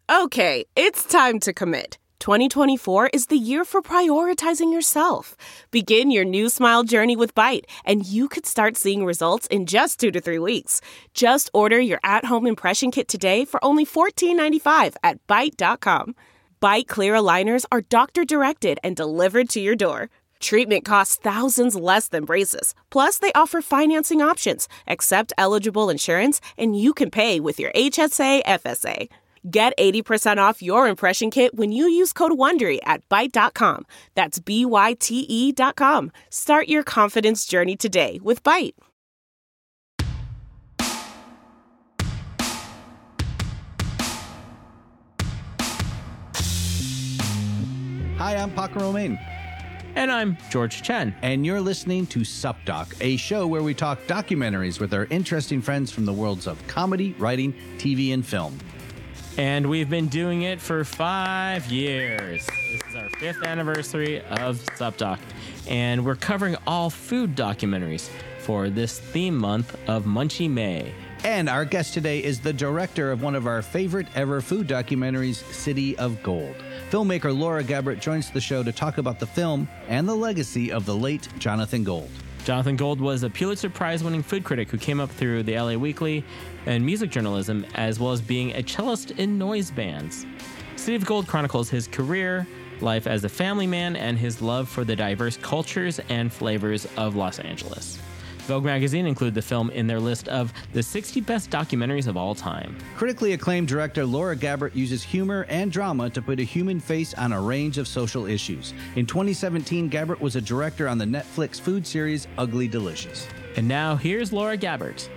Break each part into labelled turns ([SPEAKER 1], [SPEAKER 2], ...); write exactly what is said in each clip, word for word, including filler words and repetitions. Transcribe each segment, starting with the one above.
[SPEAKER 1] Okay, it's time to commit. twenty twenty-four is the year for prioritizing yourself. Begin your new smile journey with Byte, and you could start seeing results in just two to three weeks. Just order your at-home impression kit today for only fourteen ninety-five at byte dot com. Byte clear aligners are doctor-directed and delivered to your door. Treatment costs thousands less than braces. Plus, they offer financing options, accept eligible insurance, and you can pay with your H S A F S A. Get eighty percent off your impression kit when you use code WONDERY at byte dot com. That's B Y T E dot com. Start your confidence journey today with Byte.
[SPEAKER 2] Hi, I'm Paco Romain.
[SPEAKER 3] And I'm George Chen.
[SPEAKER 2] And you're listening to SupDoc, a show where we talk documentaries with our interesting friends from the worlds of comedy, writing, T V, and film.
[SPEAKER 3] And we've been doing it for five years. This is our fifth anniversary of SupDoc. And we're covering all food documentaries for this theme month of Munchie May.
[SPEAKER 2] And our guest today is the director of one of our favorite ever food documentaries, City of Gold. Filmmaker Laura Gabbert joins the show to talk about the film and the legacy of the late Jonathan Gold.
[SPEAKER 3] Jonathan Gold was a Pulitzer Prize-winning food critic who came up through the L A Weekly and music journalism, as well as being a cellist in noise bands. City of Gold chronicles his career, life as a family man, and his love for the diverse cultures and flavors of Los Angeles. Vogue magazine included the film in their list of the sixty best documentaries of all time.
[SPEAKER 2] Critically acclaimed director Laura Gabbert uses humor and drama to put a human face on a range of social issues. In twenty seventeen, Gabbert was a director on the Netflix food series Ugly Delicious.
[SPEAKER 3] And now here's Laura Gabbert.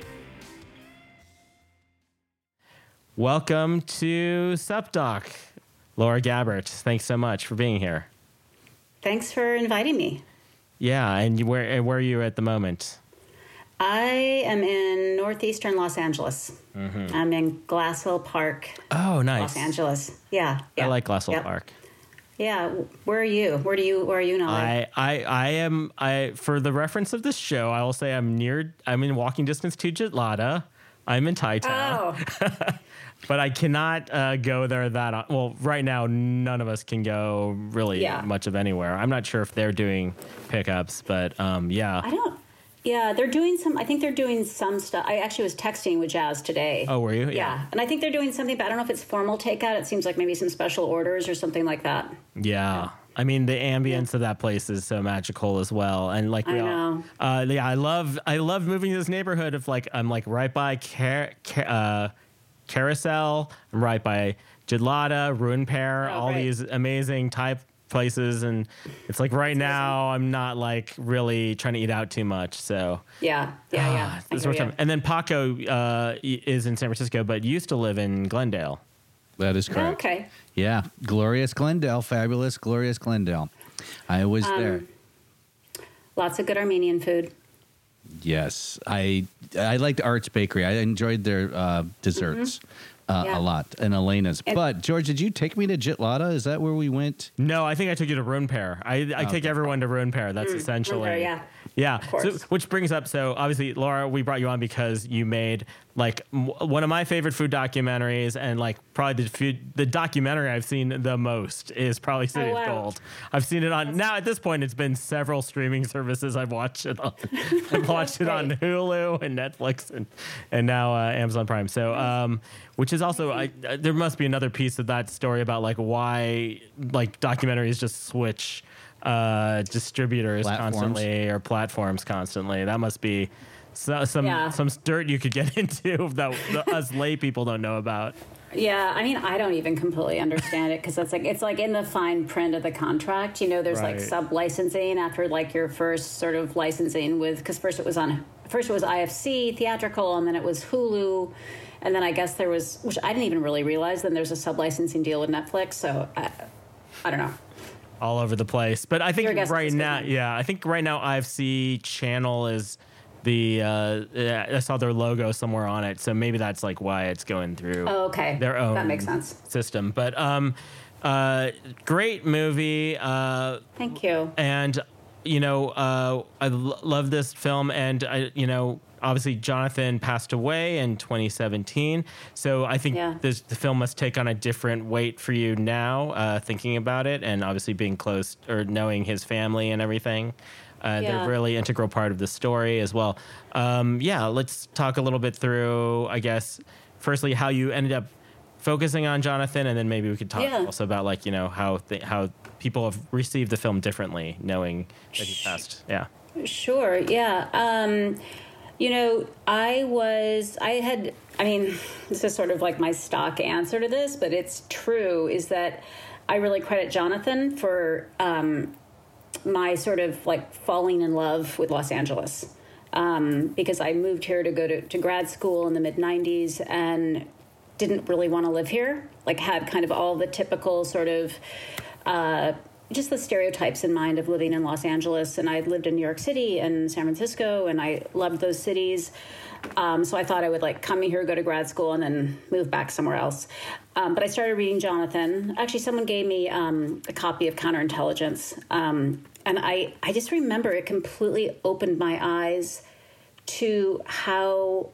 [SPEAKER 3] Welcome to SupDoc, Laura Gabbert. Thanks so much for being here.
[SPEAKER 4] Thanks for inviting me.
[SPEAKER 3] Yeah, and you, where where are you at the moment?
[SPEAKER 4] I am in northeastern Los Angeles. Mm-hmm. I'm in Glassville Park.
[SPEAKER 3] Oh, nice.
[SPEAKER 4] Los Angeles. Yeah. yeah.
[SPEAKER 3] I like Glassville
[SPEAKER 4] yep.
[SPEAKER 3] Park.
[SPEAKER 4] Yeah. Where are you? Where do you? Where are you now?
[SPEAKER 3] I, I I am I for the reference of this show, I will say I'm near. I'm in walking distance to Jitlada. I'm in Thai Town.
[SPEAKER 4] Oh.
[SPEAKER 3] But I cannot uh, go there that... Well, right now, none of us can go really
[SPEAKER 4] yeah.
[SPEAKER 3] much of anywhere. I'm not sure if they're doing pickups, but um, yeah.
[SPEAKER 4] I don't... Yeah, they're doing some... I think they're doing some stuff. I actually was texting with Jazz today.
[SPEAKER 3] Oh, were you? Yeah.
[SPEAKER 4] yeah. And I think they're doing something, but I don't know if it's formal takeout. It seems like maybe some special orders or something like that.
[SPEAKER 3] Yeah. yeah. I mean, the ambience yeah. of that place is so magical as well. And like, we
[SPEAKER 4] I
[SPEAKER 3] all,
[SPEAKER 4] know.
[SPEAKER 3] Uh, yeah, I love, I love moving to this neighborhood of like, I'm like right by Car- Car- uh, Carousel. I'm right by Jitlada, Ruin Pear,
[SPEAKER 4] oh,
[SPEAKER 3] all
[SPEAKER 4] right.
[SPEAKER 3] these amazing Thai places. And it's like right now I'm not like really trying to eat out too much. So
[SPEAKER 4] yeah, yeah, yeah.
[SPEAKER 3] This is time. And then Paco uh, is in San Francisco, but used to live in Glendale.
[SPEAKER 2] That is correct.
[SPEAKER 4] Oh, okay.
[SPEAKER 2] Yeah. Glorious Glendale. Fabulous, glorious Glendale. I was um, there.
[SPEAKER 4] Lots of good Armenian food.
[SPEAKER 2] Yes. I I liked Art's Bakery. I enjoyed their uh, desserts mm-hmm. uh,
[SPEAKER 4] yeah.
[SPEAKER 2] a lot. And Elena's. And but, George, did you take me to Jitlada? Is that where we went?
[SPEAKER 3] No, I think I took you to Ruin Pear. I, I
[SPEAKER 2] oh,
[SPEAKER 3] take
[SPEAKER 2] okay.
[SPEAKER 3] everyone to Ruin Pear. That's
[SPEAKER 4] mm,
[SPEAKER 3] essentially...
[SPEAKER 4] Ruin Pear, yeah.
[SPEAKER 3] Yeah, so, which brings up, so obviously, Laura, we brought you on because you made, like, m- one of my favorite food documentaries, and, like, probably the food, the documentary I've seen the most is probably City
[SPEAKER 4] oh, wow.
[SPEAKER 3] of Gold. I've seen it on, That's now at this point, it's been several streaming services I've watched it on. I've watched it on Hulu and Netflix and, and now uh, Amazon Prime. So, um, which is also, I, uh, there must be another piece of that story about, like, why, like, documentaries just switch uh distributors platforms. constantly or platforms constantly. That must be so, some
[SPEAKER 4] yeah.
[SPEAKER 3] some dirt you could get into that the, us lay people don't know about.
[SPEAKER 4] Yeah, I mean, I don't even completely understand it because it's like it's like in the fine print of the contract. You know, there's
[SPEAKER 3] right.
[SPEAKER 4] like sub licensing after like your first sort of licensing with because first it was on first it was I F C theatrical and then it was Hulu, and then I guess there was, which I didn't even really realize. Then there's a sub licensing deal with Netflix. So I, I don't know.
[SPEAKER 3] All over the place. But I think right now, yeah, I think right now I F C channel is the, uh, I saw their logo somewhere on it. So maybe that's like why it's going through
[SPEAKER 4] oh, okay.
[SPEAKER 3] their own
[SPEAKER 4] that makes sense.
[SPEAKER 3] system. But um, uh, great movie. Uh,
[SPEAKER 4] Thank you.
[SPEAKER 3] And, you know, uh, I l- love this film. And, I, you know, obviously Jonathan passed away in twenty seventeen. So I think
[SPEAKER 4] Yeah.
[SPEAKER 3] this, the film must take on a different weight for you now, uh, thinking about it, and obviously being close or knowing his family and everything. Uh,
[SPEAKER 4] Yeah.
[SPEAKER 3] They're a really integral part of the story as well. Um, yeah, let's talk a little bit through, I guess, firstly, how you ended up focusing on Jonathan, and then maybe we could talk
[SPEAKER 4] Yeah.
[SPEAKER 3] also about, like, you know, how th- how people have received the film differently, knowing that he passed. Yeah.
[SPEAKER 4] Sure. Yeah. Um, you know, I was, I had, I mean, this is sort of like my stock answer to this, but it's true, is that I really credit Jonathan for um, my sort of like falling in love with Los Angeles. Um, because I moved here to go to, to grad school in the mid nineties and didn't really want to live here, like had kind of all the typical sort of, uh, just the stereotypes in mind of living in Los Angeles. And I lived in New York City and San Francisco, and I loved those cities. Um, so I thought I would like come here, go to grad school, and then move back somewhere else. Um, but I started reading Jonathan. Actually, someone gave me um, a copy of Counterintelligence. Um, and I, I just remember it completely opened my eyes to how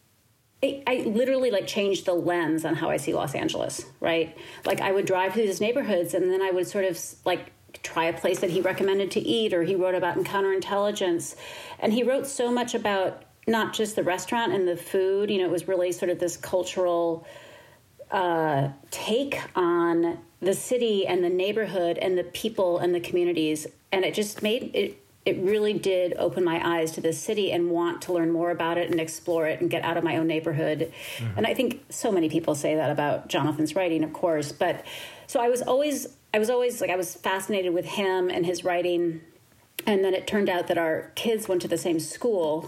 [SPEAKER 4] I, I literally like changed the lens on how I see Los Angeles, right? Like I would drive through these neighborhoods and then I would sort of like try a place that he recommended to eat or he wrote about in Counterintelligence. And he wrote so much about not just the restaurant and the food, you know, it was really sort of this cultural uh, take on the city and the neighborhood and the people and the communities. And it just made it, it really did open my eyes to this city and want to learn more about it and explore it and get out of my own neighborhood. Mm-hmm. And I think so many people say that about Jonathan's writing, of course. But so I was always, I was always like, I was fascinated with him and his writing. And then it turned out that our kids went to the same school.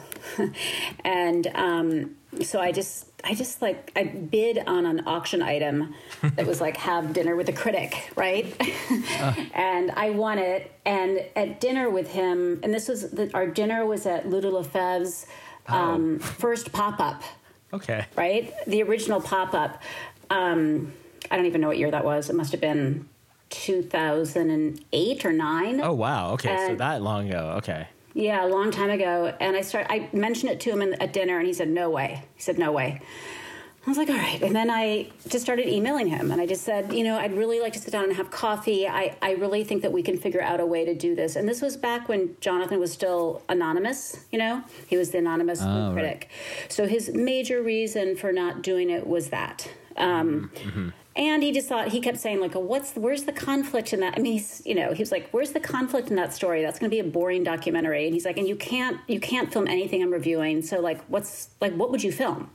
[SPEAKER 4] and um, so I just, I just like, I bid on an auction item that was like, have dinner with a critic, right? uh. And I won it. And at dinner with him, and this was, the, our dinner was at Louis Lefebvre's um, oh. first pop-up.
[SPEAKER 3] Okay.
[SPEAKER 4] Right? The original pop-up. Um, I don't even know what year that was. It must have been two thousand eight or nine.
[SPEAKER 3] Oh, wow. Okay.
[SPEAKER 4] And,
[SPEAKER 3] so that long ago. Okay.
[SPEAKER 4] Yeah, a long time ago. And I started, I mentioned it to him in, at dinner and he said, no way. He said, no way. I was like, all right. And then I just started emailing him and I just said, you know, I'd really like to sit down and have coffee. I, I really think that we can figure out a way to do this. And this was back when Jonathan was still anonymous, you know, he was the anonymous oh, critic. Right. So his major reason for not doing it was that. Um, mm-hmm. And he just thought, he kept saying, like, oh, what's, where's the conflict in that? I mean, he's, you know, he was like, where's the conflict in that story? That's going to be a boring documentary. And he's like, and you can't, you can't film anything I'm reviewing. So like, what's, like, what would you film?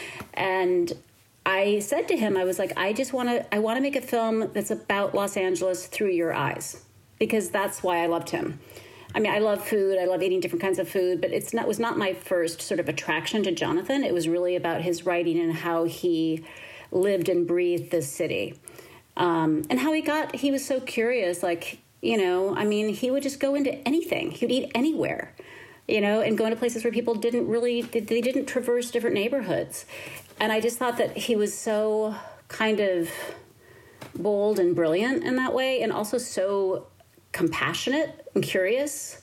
[SPEAKER 4] And I said to him, I was like, I just want to, I want to make a film that's about Los Angeles through your eyes, because that's why I loved him. I mean, I love food. I love eating different kinds of food, but it's not, was not my first sort of attraction to Jonathan. It was really about his writing and how he lived and breathed this city. Um, and how he got, he was so curious, like, you know, I mean, he would just go into anything. He would eat anywhere, you know, and go into places where people didn't really, they didn't traverse different neighborhoods. And I just thought that he was so kind of bold and brilliant in that way, and also so compassionate and curious,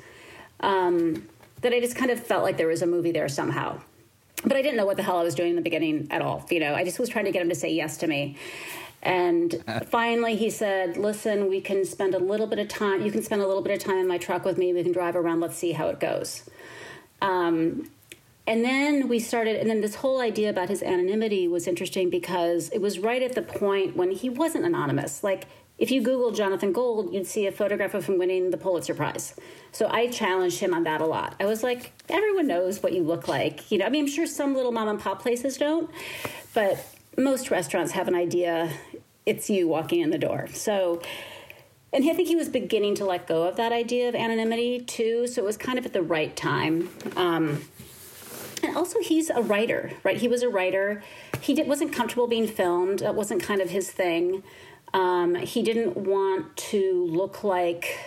[SPEAKER 4] um, that I just kind of felt like there was a movie there somehow. But I didn't know what the hell I was doing in the beginning at all. You know, I just was trying to get him to say yes to me. And finally he said, listen, we can spend a little bit of time. You can spend a little bit of time in my truck with me. We can drive around. Let's see how it goes. Um, and then we started, and then this whole idea about his anonymity was interesting because it was right at the point when he wasn't anonymous. Like, if you Google Jonathan Gold, you'd see a photograph of him winning the Pulitzer Prize. So I challenged him on that a lot. I was like, everyone knows what you look like. You know, I mean, I'm sure some little mom and pop places don't, but most restaurants have an idea it's you walking in the door. So, and I think he was beginning to let go of that idea of anonymity too. So it was kind of at the right time. Um, and also he's a writer, right? He was a writer. He did, wasn't comfortable being filmed. That wasn't kind of his thing. Um, he didn't want to look like,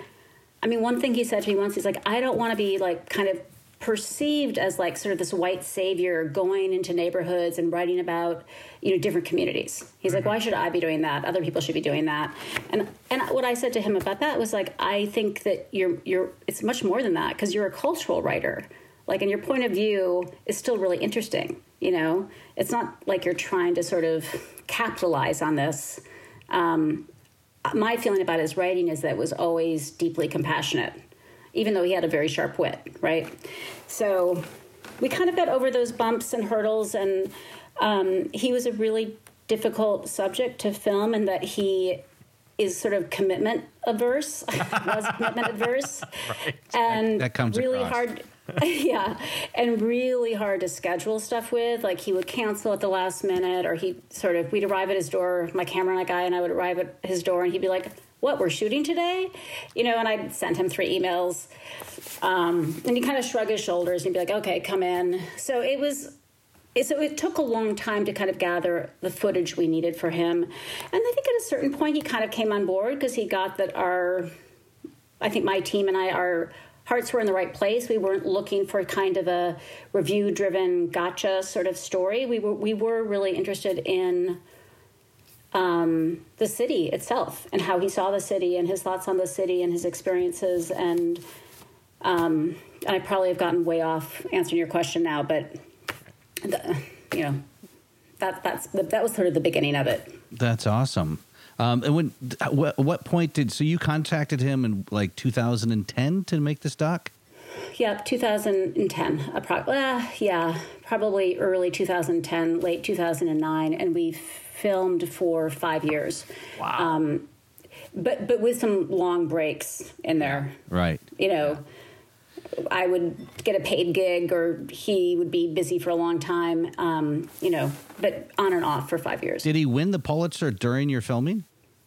[SPEAKER 4] I mean, one thing he said to me once, he's like, I don't want to be like kind of perceived as like sort of this white savior going into neighborhoods and writing about, you know, different communities. He's mm-hmm. like, why should I be doing that? Other people should be doing that. And and what I said to him about that was like, I think that you're, you're, it's much more than that because you're a cultural writer. Like, and your point of view is still really interesting. You know, it's not like you're trying to sort of capitalize on this. Um, my feeling about his writing is that it was always deeply compassionate, even though he had a very sharp wit, right? So we kind of got over those bumps and hurdles, and um, he was a really difficult subject to film, in that he is sort of commitment averse, was commitment averse,
[SPEAKER 3] right.
[SPEAKER 4] and
[SPEAKER 2] that comes
[SPEAKER 4] really
[SPEAKER 2] across.
[SPEAKER 4] hard. Yeah, and really hard to schedule stuff with. Like, he would cancel at the last minute, or he sort of, we'd arrive at his door, my camera guy and I would arrive at his door, and he'd be like, what, we're shooting today? You know, and I'd send him three emails. Um, and he'd kind of shrug his shoulders and he'd be like, okay, come in. So it was, so it took a long time to kind of gather the footage we needed for him. And I think at a certain point he kind of came on board, because he got that our, I think my team and I, our hearts were in the right place. We weren't looking for kind of a review-driven gotcha sort of story. We were we were really interested in um, the city itself, and how he saw the city, and his thoughts on the city, and his experiences. And um, and I probably have gotten way off answering your question now, but the, you know, that that's that was sort of the beginning of it.
[SPEAKER 2] That's awesome. Um, and when, what, what point did, so you contacted him in like two thousand ten to make this doc?
[SPEAKER 4] Yeah, two thousand ten. Appro- uh, yeah, probably early two thousand ten, late two thousand nine, and we filmed for five years.
[SPEAKER 3] Wow.
[SPEAKER 4] Um, but but with some long breaks in there.
[SPEAKER 2] Right.
[SPEAKER 4] You know, I would get a paid gig, or he would be busy for a long time. Um, you know, but on and off for five years.
[SPEAKER 2] Did he win the Pulitzer during your filming?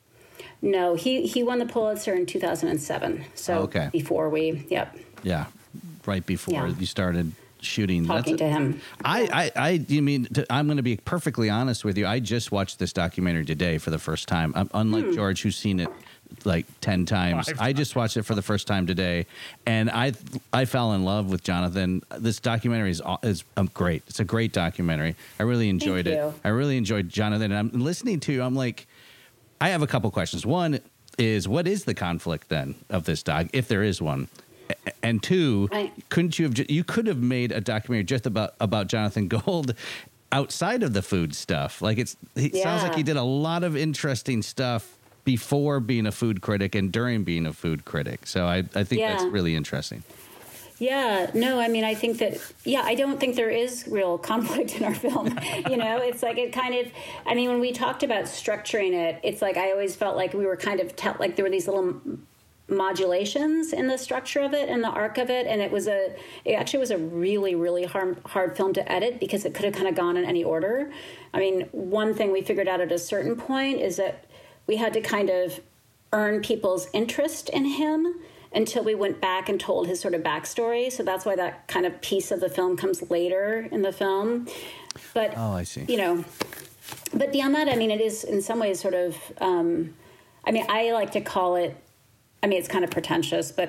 [SPEAKER 4] No, he, he won the Pulitzer in two thousand seven. So
[SPEAKER 2] Oh, okay.
[SPEAKER 4] before we, yep,
[SPEAKER 2] Yeah. Right before
[SPEAKER 4] Yeah.
[SPEAKER 2] you started shooting.
[SPEAKER 4] talking to him.
[SPEAKER 2] I, I, I, you mean, to, I'm going to be perfectly honest with you. I just watched this documentary today for the first time. I'm, unlike
[SPEAKER 4] Hmm.
[SPEAKER 2] George, who's seen it like ten times.
[SPEAKER 3] Five
[SPEAKER 2] I just watched it for the first time today, and I, I fell in love with Jonathan. This documentary is aw- is um, great. It's a great documentary. I really enjoyed
[SPEAKER 4] Thank
[SPEAKER 2] it.
[SPEAKER 4] you.
[SPEAKER 2] I really enjoyed Jonathan, and I'm listening to. I'm like, I have a couple questions. One is, what is the conflict then of this doc, if there is one? A- And two,
[SPEAKER 4] I-
[SPEAKER 2] couldn't you have ju- you could have made a documentary just about about Jonathan Gold outside of the food stuff? Like, it's it sounds like
[SPEAKER 4] Yeah.
[SPEAKER 2] he did a lot of interesting stuff before being a food critic and during being a food critic. So I I think that's
[SPEAKER 4] Yeah.
[SPEAKER 2] really interesting.
[SPEAKER 4] Yeah, no, I mean, I think that, yeah, I don't think there is real conflict in our film. You know, it's like it kind of, I mean, when we talked about structuring it, it's like I always felt like we were kind of, te- like there were these little modulations in the structure of it and the arc of it. And it was a, it actually was a really, really hard, hard film to edit, because it could have kind of gone in any order. I mean, one thing we figured out at a certain point is that we had to kind of earn people's interest in him until we went back and told his sort of backstory. So that's why that kind of piece of the film comes later in the film. But,
[SPEAKER 2] Oh, I see.
[SPEAKER 4] you know, but beyond that, I mean, it is in some ways sort of, um, I mean, I like to call it, I mean, it's kind of pretentious, but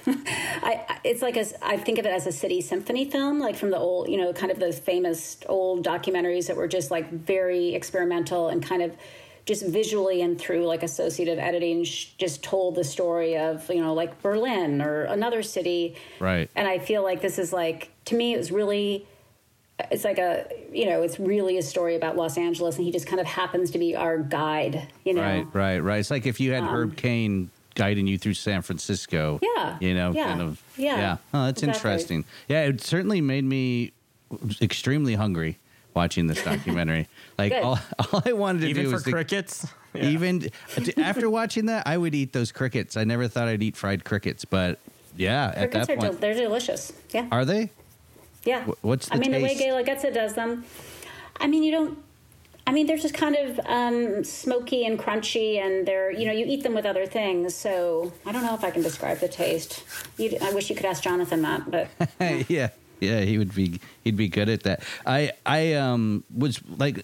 [SPEAKER 4] I, it's like, a, I think of it as a city symphony film, like from the old, you know, kind of those famous old documentaries that were just like very experimental and kind of just visually and through like associative editing sh- just told the story of, you know, like Berlin or another city.
[SPEAKER 2] Right.
[SPEAKER 4] And I feel like this is like, to me, it was really, it's like a, you know, it's really a story about Los Angeles, and he just kind of happens to be our guide, you know?
[SPEAKER 2] Right, right, right. It's like if you had Herb Cain guiding you through San Francisco.
[SPEAKER 4] Yeah,
[SPEAKER 2] You know,
[SPEAKER 4] yeah,
[SPEAKER 2] kind of.
[SPEAKER 4] yeah,
[SPEAKER 2] Yeah. Oh, that's
[SPEAKER 4] exactly.
[SPEAKER 2] interesting. Yeah, it certainly made me extremely hungry watching this documentary. Like,
[SPEAKER 4] Good.
[SPEAKER 2] all, all I wanted to
[SPEAKER 3] Even
[SPEAKER 2] do
[SPEAKER 3] for
[SPEAKER 2] was to-
[SPEAKER 3] crickets. Yeah.
[SPEAKER 2] even after watching that, I would eat those crickets. I never thought I'd eat fried crickets, but yeah, at
[SPEAKER 4] Crickets
[SPEAKER 2] that
[SPEAKER 4] are del-
[SPEAKER 2] point,
[SPEAKER 4] they're delicious. Yeah.
[SPEAKER 2] are they?
[SPEAKER 4] Yeah.
[SPEAKER 2] Wh- what's the
[SPEAKER 4] I mean, the way
[SPEAKER 2] taste?
[SPEAKER 4] Gayla Getza does them, I mean, you don't, I mean, they're just kind of um, smoky and crunchy, and they're, you know, you eat them with other things. So I don't know if I can describe the taste. You, I wish you could ask Jonathan that, but
[SPEAKER 2] yeah, yeah, he would be he'd be good at that. I I um was like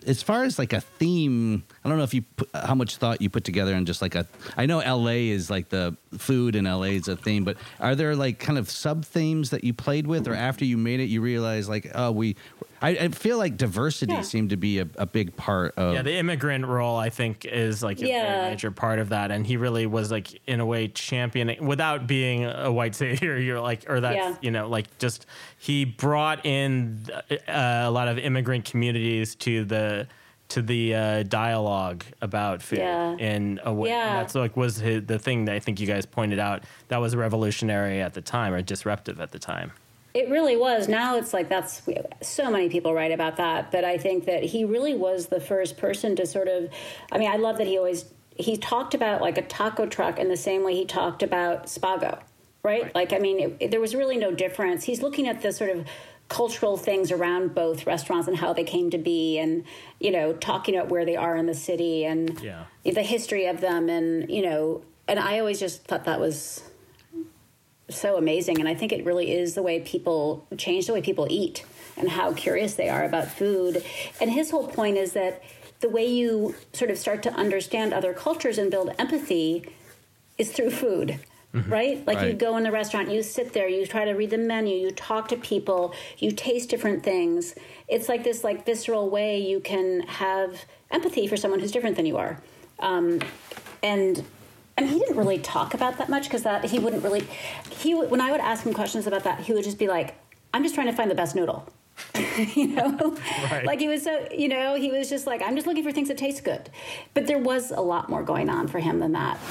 [SPEAKER 2] as far as like a theme, I don't know if you put, how much thought you put together in just like a, I know L A is like the food in L A is a theme, but are there like kind of sub themes that you played with, or after you made it, you realize like, oh, we, I, I feel like diversity
[SPEAKER 4] yeah.
[SPEAKER 2] seemed to be a, a big part of.
[SPEAKER 3] Yeah, the immigrant role, I think, is like a
[SPEAKER 4] Yeah.
[SPEAKER 3] very major part of that. And he really was like, in a way, championing without being a white savior. You're like, or that's,
[SPEAKER 4] Yeah.
[SPEAKER 3] you know, like just he brought in uh, a lot of immigrant communities to the to the uh, dialogue about food
[SPEAKER 4] Yeah.
[SPEAKER 3] in a way.
[SPEAKER 4] Yeah.
[SPEAKER 3] And that's like was his, the thing that I think you guys pointed out that was revolutionary at the time or disruptive at the time.
[SPEAKER 4] It really was. Now it's like that's so many people write about that, but I think that he really was the first person to sort of, I mean, I love that he always, he talked about like a taco truck in the same way he talked about Spago, right?
[SPEAKER 3] Right.
[SPEAKER 4] Like, I mean, it, it, there was really no difference. He's looking at the sort of cultural things around both restaurants and how they came to be, and, you know, talking about where they are in the city and
[SPEAKER 3] Yeah.
[SPEAKER 4] the history of them. And, you know, and I always just thought that was so amazing. And I think it really is the way people change the way people eat and how curious they are about food. And his whole point is that the way you sort of start to understand other cultures and build empathy is through food. Mm-hmm. Right? Like
[SPEAKER 2] Right.
[SPEAKER 4] you go in the restaurant, you sit there, you try to read the menu, you talk to people, you taste different things. It's like this like visceral way you can have empathy for someone who's different than you are. Um, and and he didn't really talk about that much because that he wouldn't really he would- when I would ask him questions about that, he would just be like, I'm just trying to find the best noodle. you know,
[SPEAKER 3] Right.
[SPEAKER 4] like he was so, you know, he was just like, I'm just looking for things that taste good. But there was a lot more going on for him than that.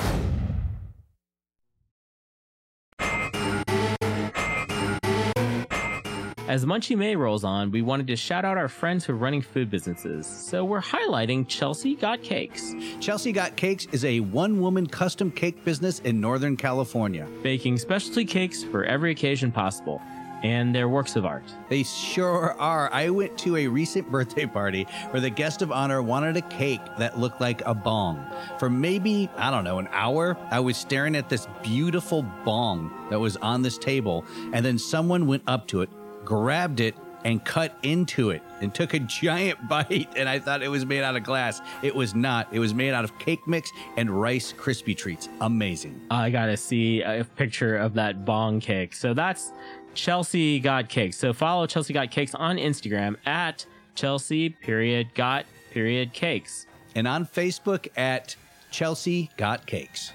[SPEAKER 5] As Munchie May rolls on, we wanted to shout out our friends who are running food businesses, so we're highlighting Chelsea Got Cakes,
[SPEAKER 2] Chelsea Got Cakes is a one-woman custom cake business in Northern California.
[SPEAKER 5] baking specialty cakes for every occasion possible, and they're works of art.
[SPEAKER 2] They sure are. I went to a recent birthday party where the guest of honor wanted a cake that looked like a bong. For maybe, I don't know, an hour, I was staring at this beautiful bong that was on this table, and then someone went up to it, grabbed it, and cut into it and took a giant bite, and I thought it was made out of glass. It was not. It was made out of cake mix and Rice Krispie treats. Amazing.
[SPEAKER 5] I gotta see a picture of that bong cake. So that's Chelsea Got Cakes. So follow Chelsea Got Cakes on Instagram at Chelsea period got period cakes.
[SPEAKER 2] And on Facebook at Chelsea Got Cakes.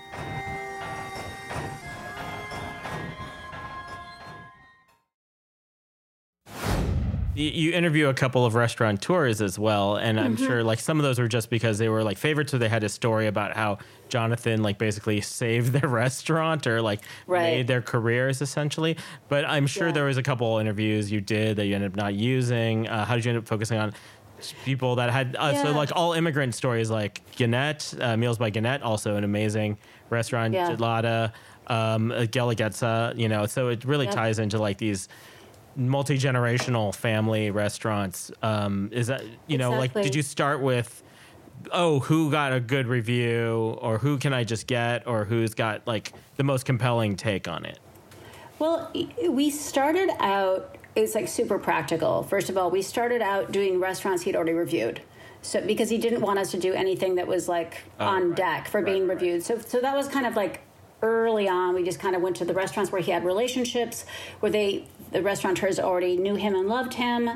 [SPEAKER 3] You, you interview a couple of restaurateurs as well, and I'm sure like some of those were just because they were like favorites, or they had a story about how Jonathan like basically saved their restaurant or like
[SPEAKER 4] Right.
[SPEAKER 3] made their careers essentially. But I'm sure
[SPEAKER 4] Yeah.
[SPEAKER 3] there was a couple interviews you did that you ended up not using. Uh, how did you end up focusing on people that had uh, so
[SPEAKER 4] Yeah.
[SPEAKER 3] like all immigrant stories, like Gannett, uh, Meals by Gannett, also an amazing restaurant,
[SPEAKER 4] Yeah.
[SPEAKER 3] Gelada, um, Gelagetza, you know, so it really
[SPEAKER 4] Yep.
[SPEAKER 3] ties into like these multi-generational family restaurants. Um, is that, you know, like,
[SPEAKER 4] Exactly.
[SPEAKER 3] did you start with, oh, who got a good review, or who can I just get, or who's got like the most compelling take on it?
[SPEAKER 4] Well, we started out, it's like super practical. First of all, we started out doing restaurants he'd already reviewed. So because he didn't want us to do anything that was like on
[SPEAKER 3] right.
[SPEAKER 4] deck for
[SPEAKER 3] Right,
[SPEAKER 4] being
[SPEAKER 3] right,
[SPEAKER 4] reviewed. So so that was kind of like early on. We just kind of went to the restaurants where he had relationships, where they the restaurateurs already knew him and loved him.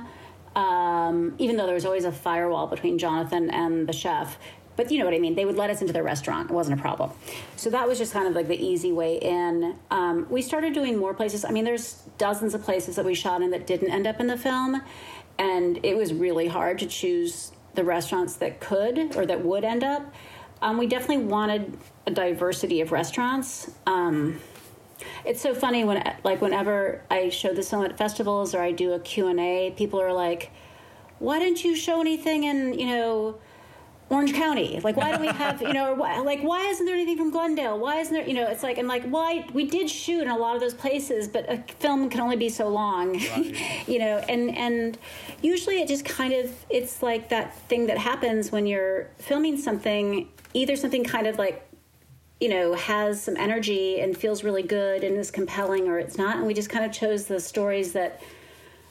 [SPEAKER 4] Um, even though there was always a firewall between Jonathan and the chef. But you know what I mean? They would let us into their restaurant. It wasn't a problem. So that was just kind of like the easy way in. Um, we started doing more places. I mean, there's dozens of places that we shot in that didn't end up in the film. And it was really hard to choose the restaurants that could or that would end up. Um, we definitely wanted a diversity of restaurants. Um, it's so funny when, like, whenever I show this film at festivals or I do a Q and A, people are like, why didn't you show anything in, you know, Orange County? Like, why don't we have, you know, or why, like, why isn't there anything from Glendale? Why isn't there, you know, it's like, and like, why, we did shoot in a lot of those places, but a film can only be so long, right. you know, and, and usually it just kind of, it's like that thing that happens when you're filming something, either something kind of like, you know, has some energy and feels really good and is compelling, or it's not. And we just kind of chose the stories that,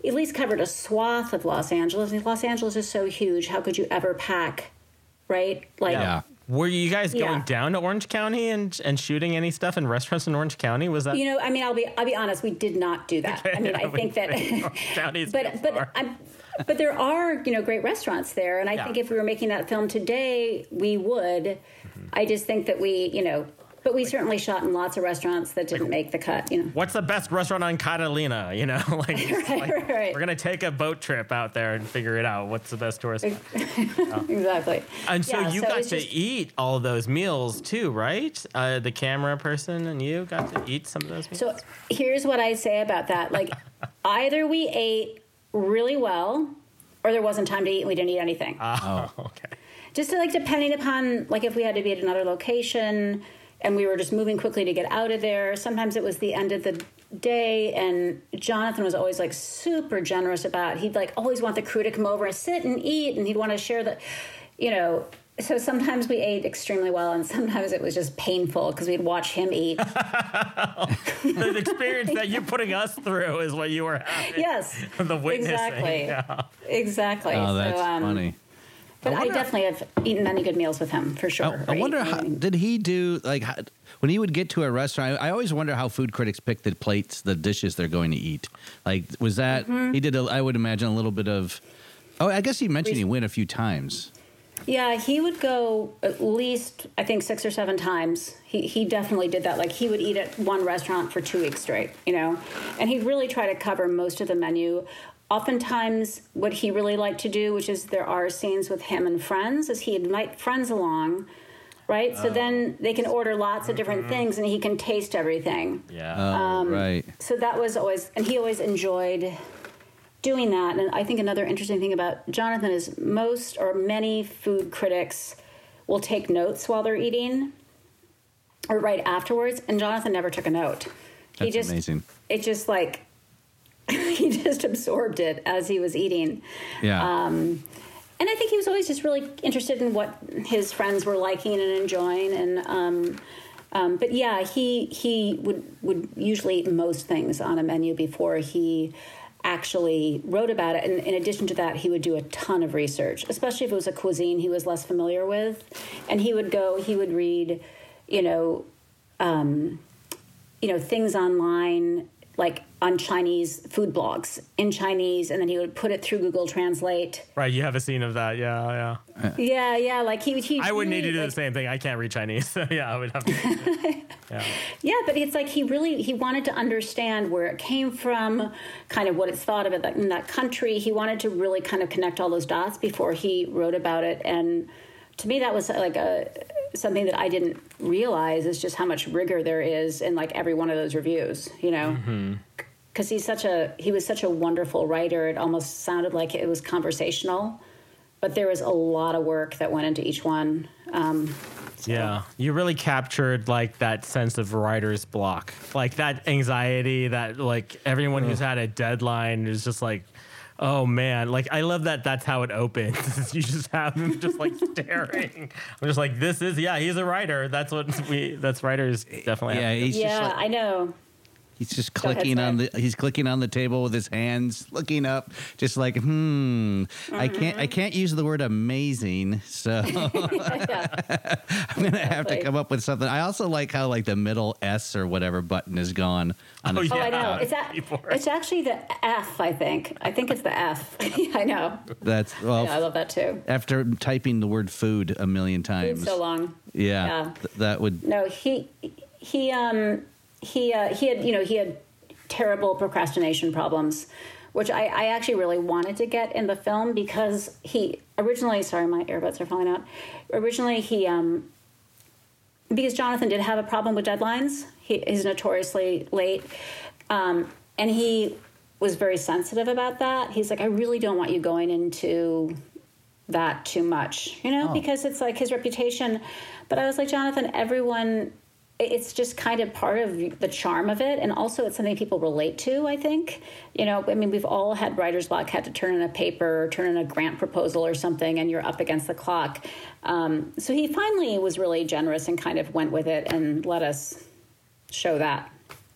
[SPEAKER 4] at least covered a swath of Los Angeles. And Los Angeles is so huge. How could you ever pack, right? Like,
[SPEAKER 2] Yeah.
[SPEAKER 3] Were you guys going
[SPEAKER 4] Yeah.
[SPEAKER 3] down to Orange County and and shooting any stuff in restaurants in Orange County? Was that
[SPEAKER 4] you know, I mean, I'll be I'll be honest. We did not do that. I mean, I think that,
[SPEAKER 3] County's
[SPEAKER 4] but but I'm, but there are you know great restaurants there, and I
[SPEAKER 3] Yeah.
[SPEAKER 4] think if we were making that film today, we would.
[SPEAKER 3] Mm-hmm.
[SPEAKER 4] I just think that we, you know, but we certainly shot in lots of restaurants that didn't make the cut. You know.
[SPEAKER 3] What's the best restaurant on Catalina? You know, like, it's
[SPEAKER 4] Right,
[SPEAKER 3] like,
[SPEAKER 4] right, right.
[SPEAKER 3] we're gonna take a boat trip out there and figure it out. What's the best tourist spot?
[SPEAKER 4] Exactly.
[SPEAKER 3] And so
[SPEAKER 4] Yeah,
[SPEAKER 3] you
[SPEAKER 4] so
[SPEAKER 3] got
[SPEAKER 4] it's
[SPEAKER 3] to
[SPEAKER 4] just-
[SPEAKER 3] eat all those meals too, right? Uh, the camera person and you got to eat some of those meals.
[SPEAKER 4] So here's what I say about that. Like, either we ate really well, or there wasn't time to eat and we didn't eat anything.
[SPEAKER 3] oh, okay.
[SPEAKER 4] Just to, like, depending upon, like, if we had to be at another location and we were just moving quickly to get out of there. Sometimes it was the end of the day, and Jonathan was always, like, super generous about, he'd, like, always want the crew to come over and sit and eat, and he'd want to share the, you know, so sometimes we ate extremely well, and sometimes it was just painful because we'd watch him eat.
[SPEAKER 3] The experience that you're putting us through is what you were having.
[SPEAKER 4] Yes,
[SPEAKER 3] The witnessing.
[SPEAKER 4] exactly.
[SPEAKER 3] Yeah.
[SPEAKER 4] Exactly.
[SPEAKER 2] Oh,
[SPEAKER 4] So,
[SPEAKER 2] that's
[SPEAKER 4] um,
[SPEAKER 2] funny.
[SPEAKER 4] But I,
[SPEAKER 2] wonder-
[SPEAKER 4] definitely have eaten many good meals with him, for sure.
[SPEAKER 2] I, I
[SPEAKER 4] right?
[SPEAKER 2] wonder,
[SPEAKER 4] I
[SPEAKER 2] how,
[SPEAKER 4] mean,
[SPEAKER 2] did he do, like, how, when he would get to a restaurant, I, I always wonder how food critics pick the plates, the dishes they're going to eat. Like, was that,
[SPEAKER 4] Mm-hmm.
[SPEAKER 2] he did, a, I would imagine, a little bit of, oh, I guess he mentioned he went a few times.
[SPEAKER 4] Yeah, he would go at least, I think, six or seven times. He he definitely did that. Like, he would eat at one restaurant for two weeks straight, you know? And he'd really try to cover most of the menu. Oftentimes, what he really liked to do, which is there are scenes with him and friends, is he'd invite friends along, right? So then they can order lots of different things and he can taste everything.
[SPEAKER 3] Yeah.
[SPEAKER 2] Oh, right.
[SPEAKER 4] So that was always, and he always enjoyed doing that. And I think another interesting thing about Jonathan is most or many food critics will take notes while they're eating or right afterwards. And Jonathan never took a note. he
[SPEAKER 2] That's
[SPEAKER 4] just,
[SPEAKER 2] amazing.
[SPEAKER 4] It just like, he just absorbed it as he was eating.
[SPEAKER 2] Yeah.
[SPEAKER 4] And I think he was always just really interested in what his friends were liking and enjoying. And, um, um, but yeah, he he would, would usually eat most things on a menu before he actually wrote about it. And in addition to that, he would do a ton of research, especially if it was a cuisine he was less familiar with. And he would go, he would read, you know, um, you know, things online, like on Chinese food blogs in Chinese, and then he would put it through Google Translate.
[SPEAKER 3] Right. You have a scene of that. Yeah. Yeah.
[SPEAKER 4] Yeah, yeah, like he would. He
[SPEAKER 3] I would need to do
[SPEAKER 4] like,
[SPEAKER 3] the same thing. I can't read Chinese. So yeah, I would have to. Yeah.
[SPEAKER 4] Yeah, but it's like he really he wanted to understand where it came from, kind of what it's thought of it in that country. He wanted to really kind of connect all those dots before he wrote about it. And to me, that was like a something that I didn't realize is just how much rigor there is in like every one of those reviews. You know. Mm-hmm. Because he's such a he was such a wonderful writer. It almost sounded like it was conversational, but there was a lot of work that went into each one. Um, so.
[SPEAKER 3] Yeah, you really captured like that sense of writer's block, like that anxiety that like everyone who's had a deadline is just like, oh man, like I love that. That's how it opens. You just have him just like staring. I'm just like, this is yeah, he's a writer. That's what we. That's writers definitely.
[SPEAKER 2] Yeah,
[SPEAKER 3] have to do.
[SPEAKER 2] he's
[SPEAKER 4] Yeah,
[SPEAKER 2] just like,
[SPEAKER 4] I know.
[SPEAKER 2] he's just
[SPEAKER 4] Go ahead,
[SPEAKER 2] clicking on
[SPEAKER 4] Sam.
[SPEAKER 2] the he's clicking on the table with his hands, looking up, just like, hmm. I can't I can't use the word amazing, so
[SPEAKER 4] Yeah.
[SPEAKER 2] I'm gonna have to
[SPEAKER 4] Exactly.
[SPEAKER 2] come up with something. I also like how like the middle S or whatever button is gone on
[SPEAKER 3] Oh,
[SPEAKER 2] the
[SPEAKER 4] Oh, I
[SPEAKER 3] Yeah,
[SPEAKER 4] know. It's a,
[SPEAKER 3] keyboard.
[SPEAKER 4] it's actually the F. I think. I think it's the F. I know.
[SPEAKER 2] That's well
[SPEAKER 4] Yeah, I love that too.
[SPEAKER 2] after typing the word food a million
[SPEAKER 4] It's
[SPEAKER 2] times.
[SPEAKER 4] so long.
[SPEAKER 2] Yeah,
[SPEAKER 4] Yeah.
[SPEAKER 2] th- that would
[SPEAKER 4] No, he he um he uh, he had you know he had terrible procrastination problems, which I, I actually really wanted to get in the film because he originally sorry my earbuds are falling out. Originally he um because Jonathan did have a problem with deadlines. He is notoriously late, um, and he was very sensitive about that. He's like, I really don't want you going into that too much, you know,
[SPEAKER 2] Oh.
[SPEAKER 4] because it's like his reputation. But I was like, Jonathan, everyone, it's just kind of part of the charm of it. And also it's something people relate to, I think. You know, I mean, we've all had writer's block, had to turn in a paper or turn in a grant proposal or something, and you're up against the clock. Um, so he finally was really generous and kind of went with it and let us show that.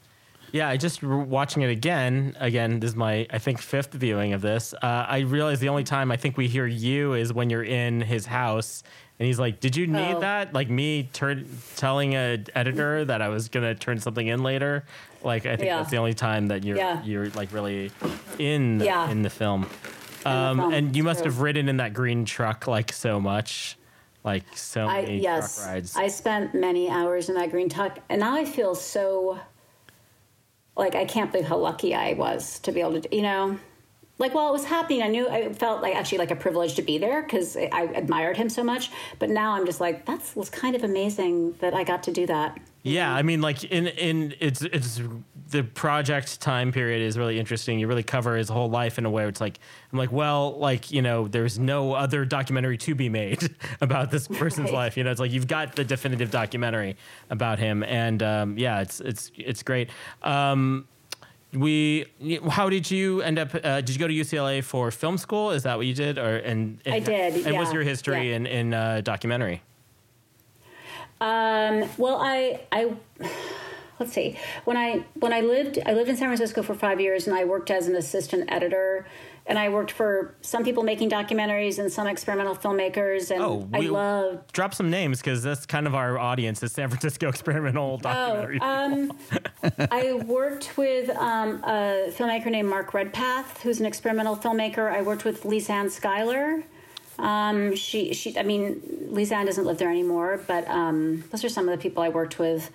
[SPEAKER 3] Yeah, I just re- watching it again. Again, this is my I think fifth viewing of this. Uh, I realized the only time I think we hear you is when you're in his house, and he's like, "Did you need
[SPEAKER 4] Oh.
[SPEAKER 3] that?" Like me turn telling an editor that I was gonna turn something in later. Like I think
[SPEAKER 4] Yeah.
[SPEAKER 3] that's the only time that you're
[SPEAKER 4] Yeah.
[SPEAKER 3] you're like really in the,
[SPEAKER 4] Yeah.
[SPEAKER 3] in the film.
[SPEAKER 4] the
[SPEAKER 3] Um,
[SPEAKER 4] film,
[SPEAKER 3] and you must
[SPEAKER 4] true.
[SPEAKER 3] have ridden in that green truck like so much, like so
[SPEAKER 4] I,
[SPEAKER 3] many
[SPEAKER 4] yes,
[SPEAKER 3] truck rides.
[SPEAKER 4] I spent many hours in that green truck, and now I feel so like I can't believe how lucky I was to be able to, you know, like while it was happening, I knew I felt like actually like a privilege to be there because I admired him so much. But now I'm just like, that was kind of amazing that I got to do that.
[SPEAKER 3] Yeah, I mean, like in in it's it's the project time period is really interesting. You really cover his whole life in a way where it's like I'm like, well, like you know, there's no other documentary to be made about this person's
[SPEAKER 4] Right.
[SPEAKER 3] life. You know, it's like you've got the definitive documentary about him, and um, yeah, it's it's it's great. Um, we, how did you end up? Uh, did you go to U C L A for film school? Is that what you did, or and, and
[SPEAKER 4] I did,
[SPEAKER 3] And what's
[SPEAKER 4] yeah,
[SPEAKER 3] your history
[SPEAKER 4] yeah.
[SPEAKER 3] in in uh, documentary?
[SPEAKER 4] Um, well, I, I, let's see. When I when I lived, I lived in San Francisco for five years, and I worked as an assistant editor. And I worked for some people making documentaries and some experimental filmmakers. And
[SPEAKER 3] Oh,
[SPEAKER 4] I
[SPEAKER 3] we-
[SPEAKER 4] loved.
[SPEAKER 3] Drop some names because that's kind of our audience. Is San Francisco experimental documentary.
[SPEAKER 4] Oh, um, I worked with um, a filmmaker named Mark Redpath, who's an experimental filmmaker. I worked with Lisanne Schuyler. Um, she, she, I mean, Lisanne doesn't live there anymore, but um, those are some of the people I worked with.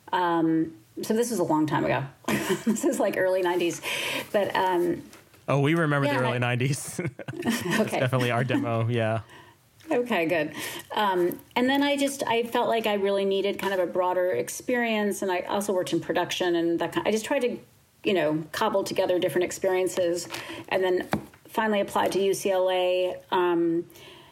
[SPEAKER 4] Um, so this was a long time ago. This is like early nineties, but um,
[SPEAKER 3] Oh, we remember
[SPEAKER 4] Yeah,
[SPEAKER 3] the early
[SPEAKER 4] I-
[SPEAKER 3] nineties.
[SPEAKER 4] okay.
[SPEAKER 3] Definitely our demo. Yeah.
[SPEAKER 4] Okay, good. Um, and then I just I felt like I really needed kind of a broader experience, and I also worked in production, and that kind I just tried to, you know, cobble together different experiences, and then finally applied to U C L A. Um,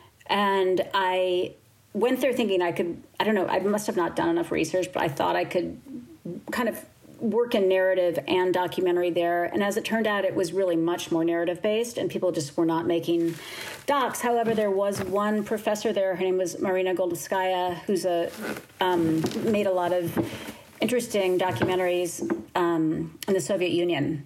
[SPEAKER 4] and I went there thinking I could. I don't know. I must have not done enough research, but I thought I could kind of work in narrative and documentary there. And as it turned out, it was really much more narrative based, and people just were not making docs. However, there was one professor there. Her name was Marina Goldskaya, who's a um, made a lot of interesting documentaries um, in the Soviet Union.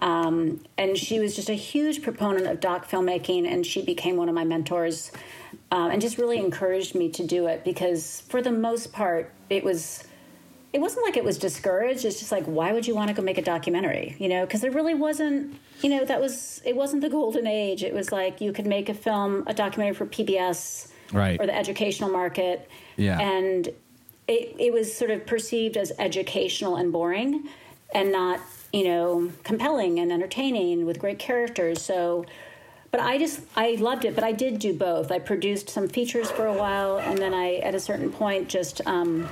[SPEAKER 4] Um, and she was just a huge proponent of doc filmmaking, and she became one of my mentors um, and just really encouraged me to do it because for the most part, it was... It wasn't like it was discouraged. It's just like, why would you want to go make a documentary? You know, because there really wasn't, you know, that was, it wasn't the golden age. It was like you could make a film, a documentary for P B S
[SPEAKER 2] Right.
[SPEAKER 4] or the educational market.
[SPEAKER 2] Yeah.
[SPEAKER 4] And it, it was sort of perceived as educational and boring and not, you know, compelling and entertaining with great characters. So, but I just, I loved it. But I did do both. I produced some features for a while. And then I, at a certain point, just, um,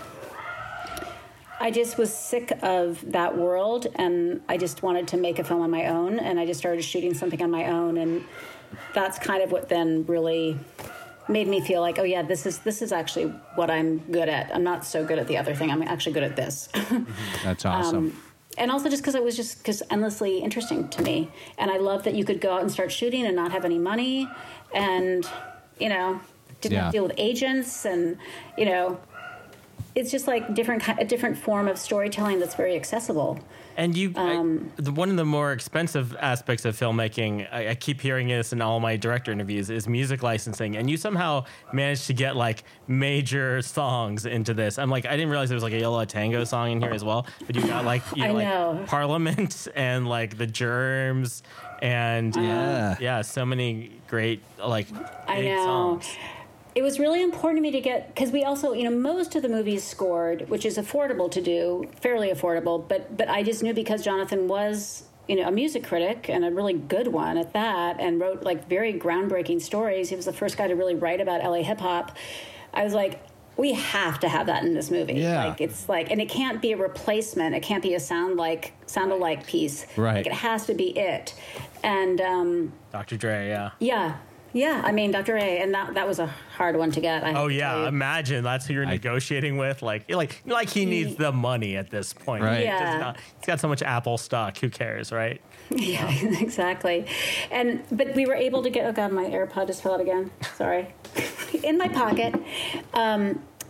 [SPEAKER 4] I just was sick of that world, and I just wanted to make a film on my own, and I just started shooting something on my own, and that's kind of what then really made me feel like, oh yeah, this is this is actually what I'm good at. I'm not so good at the other thing. I'm actually good at this.
[SPEAKER 2] That's awesome.
[SPEAKER 4] Um, and also just because it was just because endlessly interesting to me, and I love that you could go out and start shooting and not have any money, and you know, didn't
[SPEAKER 2] Yeah.
[SPEAKER 4] have to deal with agents, and you know. It's just like different, ki- a different form of storytelling that's very accessible.
[SPEAKER 3] And you,
[SPEAKER 4] Um,
[SPEAKER 3] I, the, one of the more expensive aspects of filmmaking, I, I keep hearing this in all my director interviews, is music licensing. And you somehow managed to get like major songs into this. I'm like, I didn't realize there was like a Yola Tango song in here as well. But you got like, you
[SPEAKER 4] I
[SPEAKER 3] know, like
[SPEAKER 4] know.
[SPEAKER 3] Parliament and like the Germs and
[SPEAKER 2] Yeah.
[SPEAKER 3] yeah, so many great like
[SPEAKER 4] I
[SPEAKER 3] big
[SPEAKER 4] know.
[SPEAKER 3] songs.
[SPEAKER 4] It was really important to me to get, because we also, you know, most of the movies scored, which is affordable to do, fairly affordable, but but I just knew because Jonathan was, you know, a music critic and a really good one at that, and wrote like very groundbreaking stories. He was the first guy to really write about L A hip hop. I was like, we have to have that in this movie.
[SPEAKER 2] Yeah.
[SPEAKER 4] Like it's like, and it can't be a replacement. It can't be a sound like sound alike piece.
[SPEAKER 2] Right.
[SPEAKER 4] Like it has to be it. And um,
[SPEAKER 3] Doctor Dre, yeah.
[SPEAKER 4] yeah. Yeah, I mean, Doctor A, and that that was a hard one to get. I have
[SPEAKER 3] Oh
[SPEAKER 4] to tell
[SPEAKER 3] yeah,
[SPEAKER 4] you.
[SPEAKER 3] imagine that's who you're negotiating with. Like, like, like he needs the money at this point.
[SPEAKER 2] Right.
[SPEAKER 3] He
[SPEAKER 4] Yeah.
[SPEAKER 3] does not- he's got so much Apple stock. Who cares, right?
[SPEAKER 4] Yeah, exactly. And but we were able to get. Oh God, my AirPod just fell out again. Sorry, in my pocket. Um,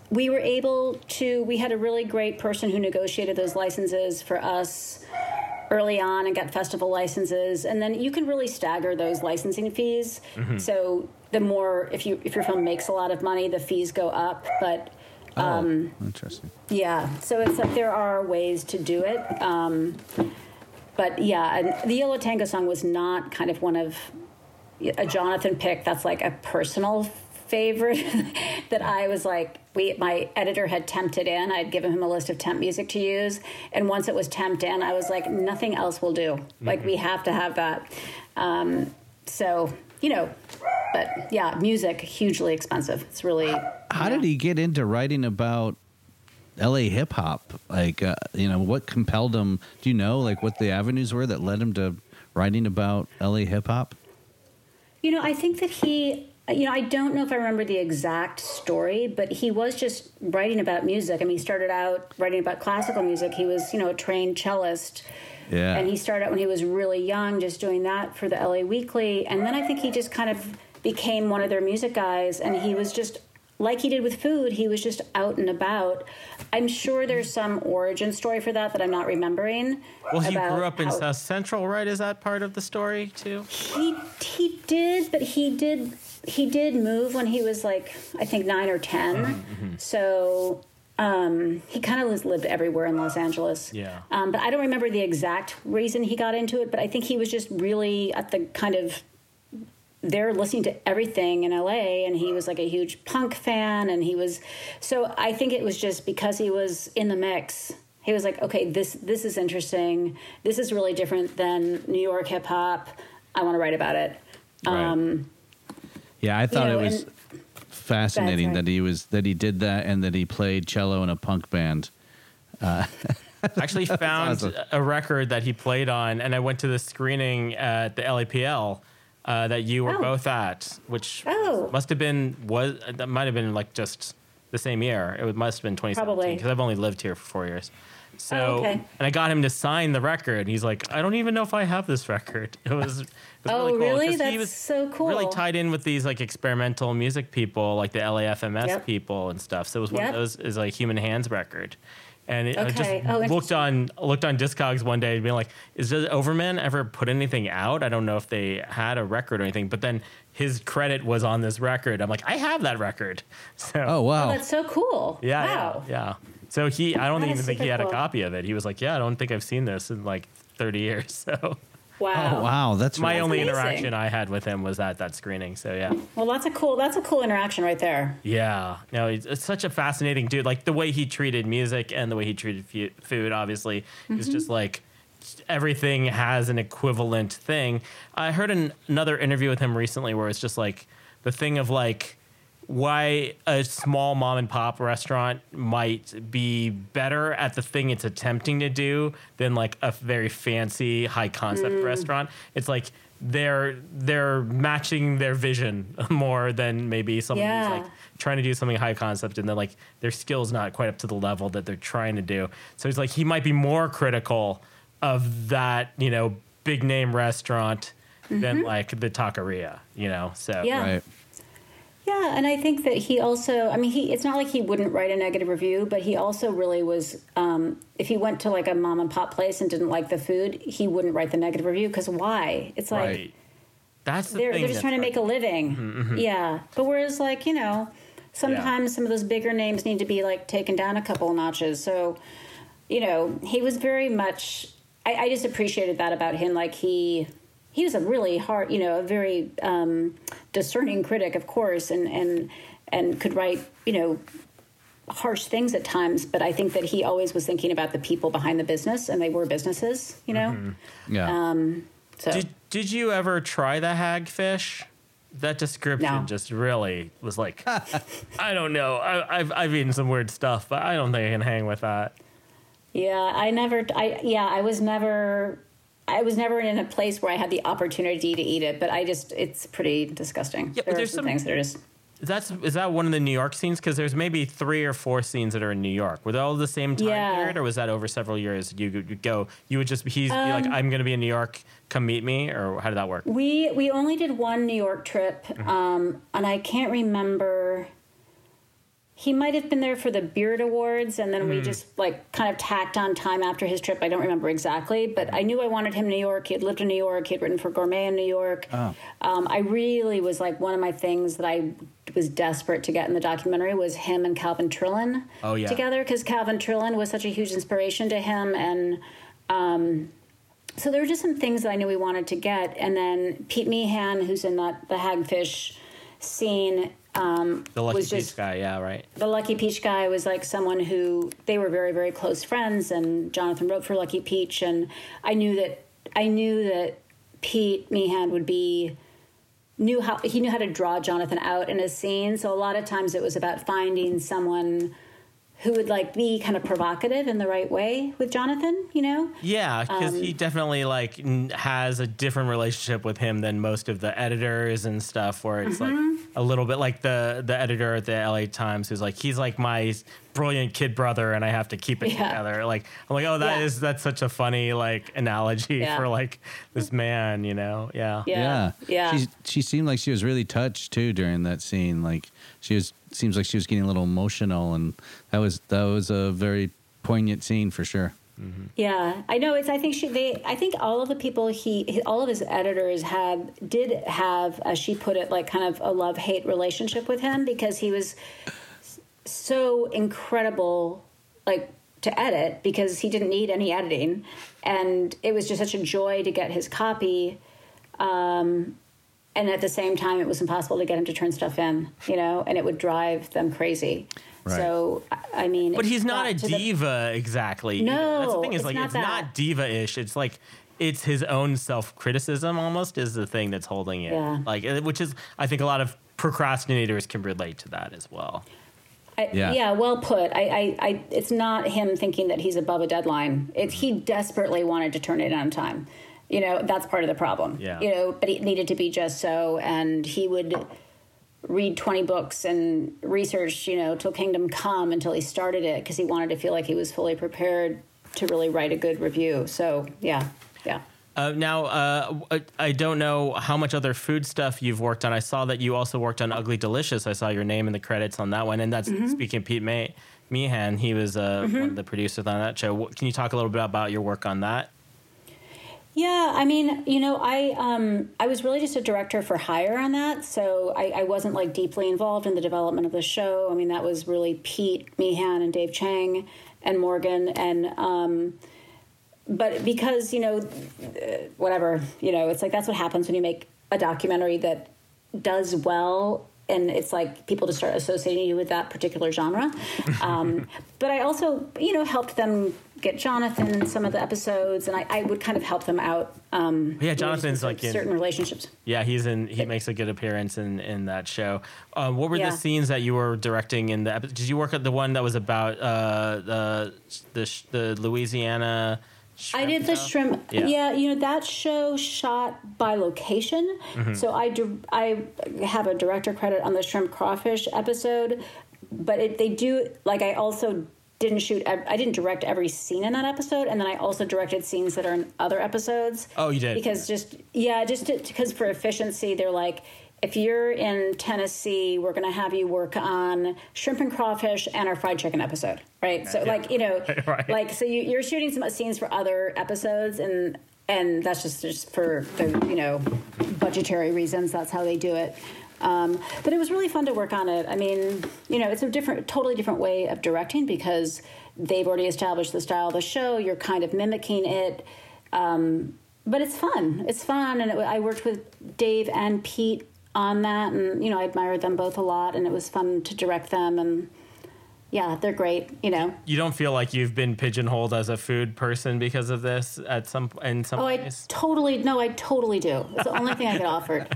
[SPEAKER 4] we were able to, we had a really great person who negotiated those licenses for us early on and got festival licenses. And then you can really stagger those licensing fees. Mm-hmm. So the more, if you if your film makes a lot of money, the fees go up. But um,
[SPEAKER 2] oh, interesting.
[SPEAKER 4] Yeah, so it's like there are ways to do it. Um, but yeah, and the Yo La Tengo song was not kind of one of a Jonathan pick that's like a personal favorite that I was like, we my editor had temped it in. I'd given him a list of temp music to use, and once it was temped in, I was like, nothing else will do. Mm-hmm. Like, we have to have that. Um, so, you know, but yeah, music, hugely expensive. It's really...
[SPEAKER 2] How
[SPEAKER 4] yeah.
[SPEAKER 2] did he get into writing about L A hip hop? Like, uh, you know, what compelled him? Do you know, like, what the avenues were that led him to writing about L A hip hop?
[SPEAKER 4] You know, I think that he, you know, I don't know if I remember the exact story, but he was just writing about music. I mean, he started out writing about classical music. He was, you know, a trained cellist.
[SPEAKER 2] Yeah.
[SPEAKER 4] And he started out when he was really young, just doing that for the L A Weekly. And then I think he just kind of became one of their music guys. And he was just, like he did with food, he was just out and about. I'm sure there's some origin story for that that I'm not remembering.
[SPEAKER 3] Well, he grew up in
[SPEAKER 4] how,
[SPEAKER 3] South Central, right? Is that part of the story too?
[SPEAKER 4] He he did, but he did he did move when he was like, I think nine or ten. Mm-hmm. So um, he kind of lived everywhere in Los Angeles.
[SPEAKER 3] Yeah.
[SPEAKER 4] Um, but I don't remember the exact reason he got into it. But I think he was just really at the kind of they're listening to everything in L A, and he was like a huge punk fan, and he was so I think it was just because he was in the mix. He was like, okay, this this is interesting. This is really different than New York hip hop. I want to write about it.
[SPEAKER 2] Right. Um, yeah, I thought you know, it was and, fascinating that he was that he did that and that he played cello in a punk band. Uh,
[SPEAKER 3] I actually found awesome. a record that he played on, and I went to the screening at the L A P L. Uh, that you were oh. both at, which
[SPEAKER 4] oh.
[SPEAKER 3] must have been was that might have been like just the same year. It must have been twenty seventeen because I've only lived here for four years. So,
[SPEAKER 4] oh, okay.
[SPEAKER 3] and I got him to sign the record. And he's like, I don't even know if I have this record. It was, it was
[SPEAKER 4] oh,
[SPEAKER 3] really cool.
[SPEAKER 4] really? That's
[SPEAKER 3] he was
[SPEAKER 4] so cool.
[SPEAKER 3] Really tied in with these like experimental music people, like the L A F M S yep. people and stuff. So it was one
[SPEAKER 4] yep.
[SPEAKER 3] of those is like Human Hands record. And it,
[SPEAKER 4] okay.
[SPEAKER 3] I just
[SPEAKER 4] oh,
[SPEAKER 3] looked on looked on Discogs one day and being like, "Is does Overman ever put anything out?" I don't know if they had a record or anything, but then his credit was on this record. I'm like, I have that record. So,
[SPEAKER 2] oh wow,
[SPEAKER 4] oh, that's so cool.
[SPEAKER 3] Yeah,
[SPEAKER 4] wow.
[SPEAKER 3] yeah, yeah. So he, I don't
[SPEAKER 4] that
[SPEAKER 3] even think he had
[SPEAKER 4] cool.
[SPEAKER 3] a copy of it. He was like, "Yeah, I don't think I've seen this in like thirty years." So.
[SPEAKER 4] Wow!
[SPEAKER 2] Oh, wow! That's
[SPEAKER 3] my
[SPEAKER 2] that's
[SPEAKER 3] only
[SPEAKER 4] amazing.
[SPEAKER 3] interaction I had with him was at that screening. So yeah.
[SPEAKER 4] Well, that's a cool. That's a cool interaction right there.
[SPEAKER 3] Yeah. No, it's, it's such a fascinating dude. Like the way he treated music and the way he treated f- food. Obviously, mm-hmm. is just like everything has an equivalent thing. I heard an, another interview with him recently where it's just like the thing of like why a small mom and pop restaurant might be better at the thing it's attempting to do than like a very fancy high concept mm. restaurant. It's like they're they're matching their vision more than maybe someone
[SPEAKER 4] yeah.
[SPEAKER 3] who's like trying to do something high concept and then like their skill's not quite up to the level that they're trying to do. So it's like he might be more critical of that, you know, big name restaurant mm-hmm. than like the taqueria, you know. So
[SPEAKER 4] yeah.
[SPEAKER 2] right.
[SPEAKER 4] Yeah, and I think that he also, I mean, he it's not like he wouldn't write a negative review, but he also really was, um, if he went to like a mom and pop place and didn't like the food, he wouldn't write the negative review because why? It's like,
[SPEAKER 3] right. That's the
[SPEAKER 4] they're,
[SPEAKER 3] thing
[SPEAKER 4] they're just trying to make a living.
[SPEAKER 3] Mm-hmm, mm-hmm.
[SPEAKER 4] Yeah. But whereas like, you know, sometimes yeah. some of those bigger names need to be like taken down a couple of notches. So, you know, he was very much, I, I just appreciated that about him. Like he... He was a really hard, you know, a very um, discerning critic, of course, and, and and could write, you know, harsh things at times. But I think that he always was thinking about the people behind the business, and they were businesses, you know.
[SPEAKER 2] Mm-hmm. Yeah.
[SPEAKER 4] Um, so
[SPEAKER 3] did did you ever try the hagfish? That description
[SPEAKER 4] no.
[SPEAKER 3] just really was like, I don't know. I, I've I've eaten some weird stuff, but I don't think I can hang with that.
[SPEAKER 4] Yeah, I never. I yeah, I was never. I was never in a place where I had the opportunity to eat it, but I just, it's pretty disgusting.
[SPEAKER 3] Yeah,
[SPEAKER 4] there
[SPEAKER 3] there's
[SPEAKER 4] are some
[SPEAKER 3] some
[SPEAKER 4] things that are just...
[SPEAKER 3] That's, is that one of the New York scenes? Because there's maybe three or four scenes that are in New York. Were they all the same time
[SPEAKER 4] yeah.
[SPEAKER 3] period, or was that over several years? You could go, you would just, he's
[SPEAKER 4] um,
[SPEAKER 3] be like, I'm going to be in New York, come meet me, or how did that work?
[SPEAKER 4] We we only did one New York trip, mm-hmm. um, and I can't remember... he might have been there for the Beard Awards, and then mm. we just like kind of tacked on time after his trip. I don't remember exactly, but I knew I wanted him in New York. He had lived in New York. He had written for Gourmet in New York. Oh. Um, I really was like, one of my things that I was desperate to get in the documentary was him and Calvin Trillin
[SPEAKER 3] oh, yeah.
[SPEAKER 4] together, because Calvin Trillin was such a huge inspiration to him. And um, so there were just some things that I knew we wanted to get. And then Pete Meehan, who's in that the Hagfish scene, Um,
[SPEAKER 3] the Lucky
[SPEAKER 4] was just,
[SPEAKER 3] Peach guy, yeah, right.
[SPEAKER 4] The Lucky Peach guy was like someone who, they were very, very close friends, and Jonathan wrote for Lucky Peach, and I knew that I knew that Pete Meehan would be knew how he knew how to draw Jonathan out in a scene. So a lot of times it was about finding someone who would like be kind of provocative in the right way with Jonathan, you know?
[SPEAKER 3] Yeah, because
[SPEAKER 4] um,
[SPEAKER 3] he definitely like n- has a different relationship with him than most of the editors and stuff, where it's mm-hmm. like a little bit like the the editor at the L A Times who's like, he's like my brilliant kid brother and I have to keep it yeah. together. Like, I'm like, oh, that yeah. is that's such a funny like analogy yeah. for like this man, you know? Yeah.
[SPEAKER 4] Yeah. Yeah. yeah.
[SPEAKER 2] She's, she seemed like she was really touched too during that scene. Like she was, seems like she was getting a little emotional, and that was, that was a very poignant scene for sure.
[SPEAKER 4] Mm-hmm. Yeah, I know. It's. I think she. They. I think all of the people he. All of his editors had did have, as she put it, like kind of a love-hate relationship with him, because he was so incredible, like to edit, because he didn't need any editing, and it was just such a joy to get his copy. Um, and at the same time, it was impossible to get him to turn stuff in, you know, and it would drive them crazy. Right. So, I mean...
[SPEAKER 3] But he's not a diva, the, exactly.
[SPEAKER 4] No,
[SPEAKER 3] That's the thing is,
[SPEAKER 4] it's
[SPEAKER 3] like,
[SPEAKER 4] not
[SPEAKER 3] it's
[SPEAKER 4] that.
[SPEAKER 3] not diva-ish. It's like, it's his own self-criticism almost is the thing that's holding it.
[SPEAKER 4] Yeah.
[SPEAKER 3] Like, which is, I think a lot of procrastinators can relate to that as well.
[SPEAKER 4] I, yeah. yeah, well put. I, I, I, it's not him thinking that he's above a deadline. It's, he desperately wanted to turn it on time. You know, that's part of the problem.
[SPEAKER 3] Yeah.
[SPEAKER 4] You know, but it needed to be just so, and he would read twenty books and research, you know, till Kingdom Come until he started it, because he wanted to feel like he was fully prepared to really write a good review. So, yeah, yeah.
[SPEAKER 3] Uh, now, uh, I don't know how much other food stuff you've worked on. I saw that you also worked on Ugly Delicious. I saw your name in the credits on that one. And that's, mm-hmm. speaking of Pete May- Meehan, he was uh, mm-hmm. one of the producers on that show. Can you talk a little bit about your work on that?
[SPEAKER 4] Yeah, I mean, you know, I um, I was really just a director for hire on that, so I, I wasn't like deeply involved in the development of the show. I mean, that was really Pete Meehan and Dave Chang and Morgan, and um, but because, you know, whatever, you know, it's like that's what happens when you make a documentary that does well. And it's like people just start associating you with that particular genre. Um, but I also, you know, helped them get Jonathan in some of the episodes, and I, I would kind of help them out. Um,
[SPEAKER 3] yeah, Jonathan's
[SPEAKER 4] with,
[SPEAKER 3] like in
[SPEAKER 4] certain relationships.
[SPEAKER 3] Yeah, he's in. He makes a good appearance in, in that show. Uh, what were
[SPEAKER 4] yeah.
[SPEAKER 3] the scenes that you were directing in the episode? Did you work at the one that was about uh, the the the Louisiana?
[SPEAKER 4] I did the shrimp. Yeah. yeah, you know, that show shot by location. Mm-hmm. So I, do, I have a director credit on the shrimp crawfish episode, but it, they do, like, I also didn't shoot, I didn't direct every scene in that episode, and then I also directed scenes that are in other episodes.
[SPEAKER 3] Oh, you did?
[SPEAKER 4] Because just, yeah, just because for efficiency, they're like, if you're in Tennessee, we're going to have you work on shrimp and crawfish and our fried chicken episode, right? So, yeah. like, you know,
[SPEAKER 3] right.
[SPEAKER 4] like, so you, you're shooting some scenes for other episodes, and and that's just, just for the, you know, budgetary reasons. That's how they do it. Um, but it was really fun to work on it. I mean, you know, it's a different, totally different way of directing, because they've already established the style of the show. You're kind of mimicking it. Um, but it's fun. It's fun. And it, I worked with Dave and Pete on that, and you know, I admired them both a lot, and it was fun to direct them, and yeah, they're great, you know.
[SPEAKER 3] You don't feel like you've been pigeonholed as a food person because of this at some in some
[SPEAKER 4] oh
[SPEAKER 3] ways?
[SPEAKER 4] I totally no I totally do. It's the only thing I get offered.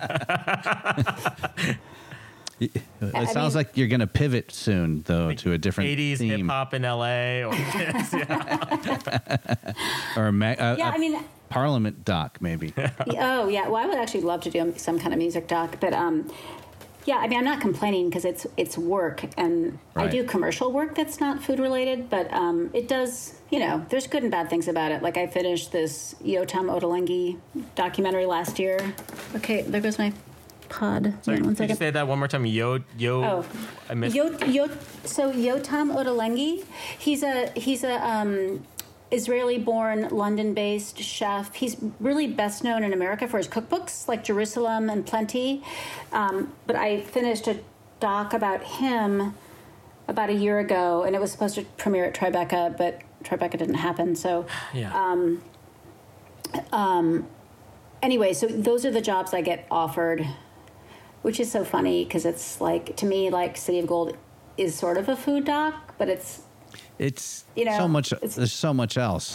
[SPEAKER 2] It I sounds mean, like you're going to pivot soon, though, like to a different
[SPEAKER 3] eighties
[SPEAKER 2] theme.
[SPEAKER 3] hip hop in L A, or yeah,
[SPEAKER 2] or a, ma- a,
[SPEAKER 4] yeah,
[SPEAKER 2] a
[SPEAKER 4] I mean,
[SPEAKER 2] Parliament doc, maybe.
[SPEAKER 4] Oh yeah, well, I would actually love to do some kind of music doc, but um, yeah, I mean, I'm not complaining because it's it's work, and right. I do commercial work that's not food related, but um, it does, you know, there's good and bad things about it. Like I finished this Yotam Ottolenghi documentary last year. Okay, there goes my pod.
[SPEAKER 3] Sorry,
[SPEAKER 4] Hang on one
[SPEAKER 3] could you
[SPEAKER 4] second.
[SPEAKER 3] say that one more time? Yo, yo.
[SPEAKER 4] Oh,
[SPEAKER 3] I missed.
[SPEAKER 4] Yo, Yo, so Yotam Ottolenghi, he's a he's a um, Israeli-born, London-based chef. He's really best known in America for his cookbooks, like Jerusalem and Plenty. Um, but I finished a doc about him about a year ago, and it was supposed to premiere at Tribeca, but Tribeca didn't happen. So,
[SPEAKER 3] Yeah.
[SPEAKER 4] um, um, anyway, so those are the jobs I get offered, which is so funny because it's like, to me, like City of Gold is sort of a food doc, but it's,
[SPEAKER 2] It's
[SPEAKER 4] You know,
[SPEAKER 2] so much.
[SPEAKER 4] it's-
[SPEAKER 2] There's so much else.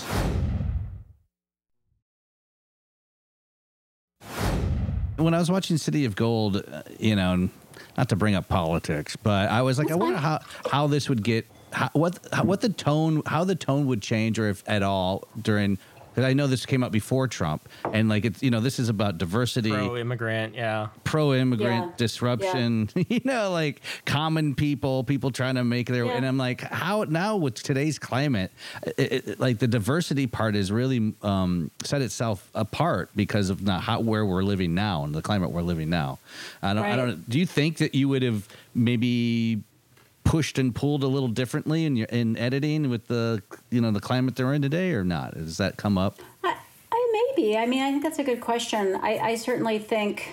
[SPEAKER 2] When I was watching City of Gold, uh, you know, not to bring up politics, but I was like, I wonder how how this would get, how, what how, what the tone, how the tone would change, or if at all during. Because I know this came out before Trump, and like it's, you know, this is about diversity,
[SPEAKER 3] Pro-immigrant, yeah.
[SPEAKER 2] pro-immigrant
[SPEAKER 4] Yeah.
[SPEAKER 2] disruption, you know, like common people, people trying to make their,
[SPEAKER 4] Yeah.
[SPEAKER 2] and I'm like, how now with today's climate, it, it, like the diversity part is really um, set itself apart because of not how, where we're living now and the climate we're living now. I don't, I
[SPEAKER 4] Right.
[SPEAKER 2] don't, do you think that you would have maybe pushed and pulled a little differently in your, in editing with the, you know, the climate they're in today or not? Does that come up?
[SPEAKER 4] I, I maybe. I mean, I think that's a good question. I, I certainly think,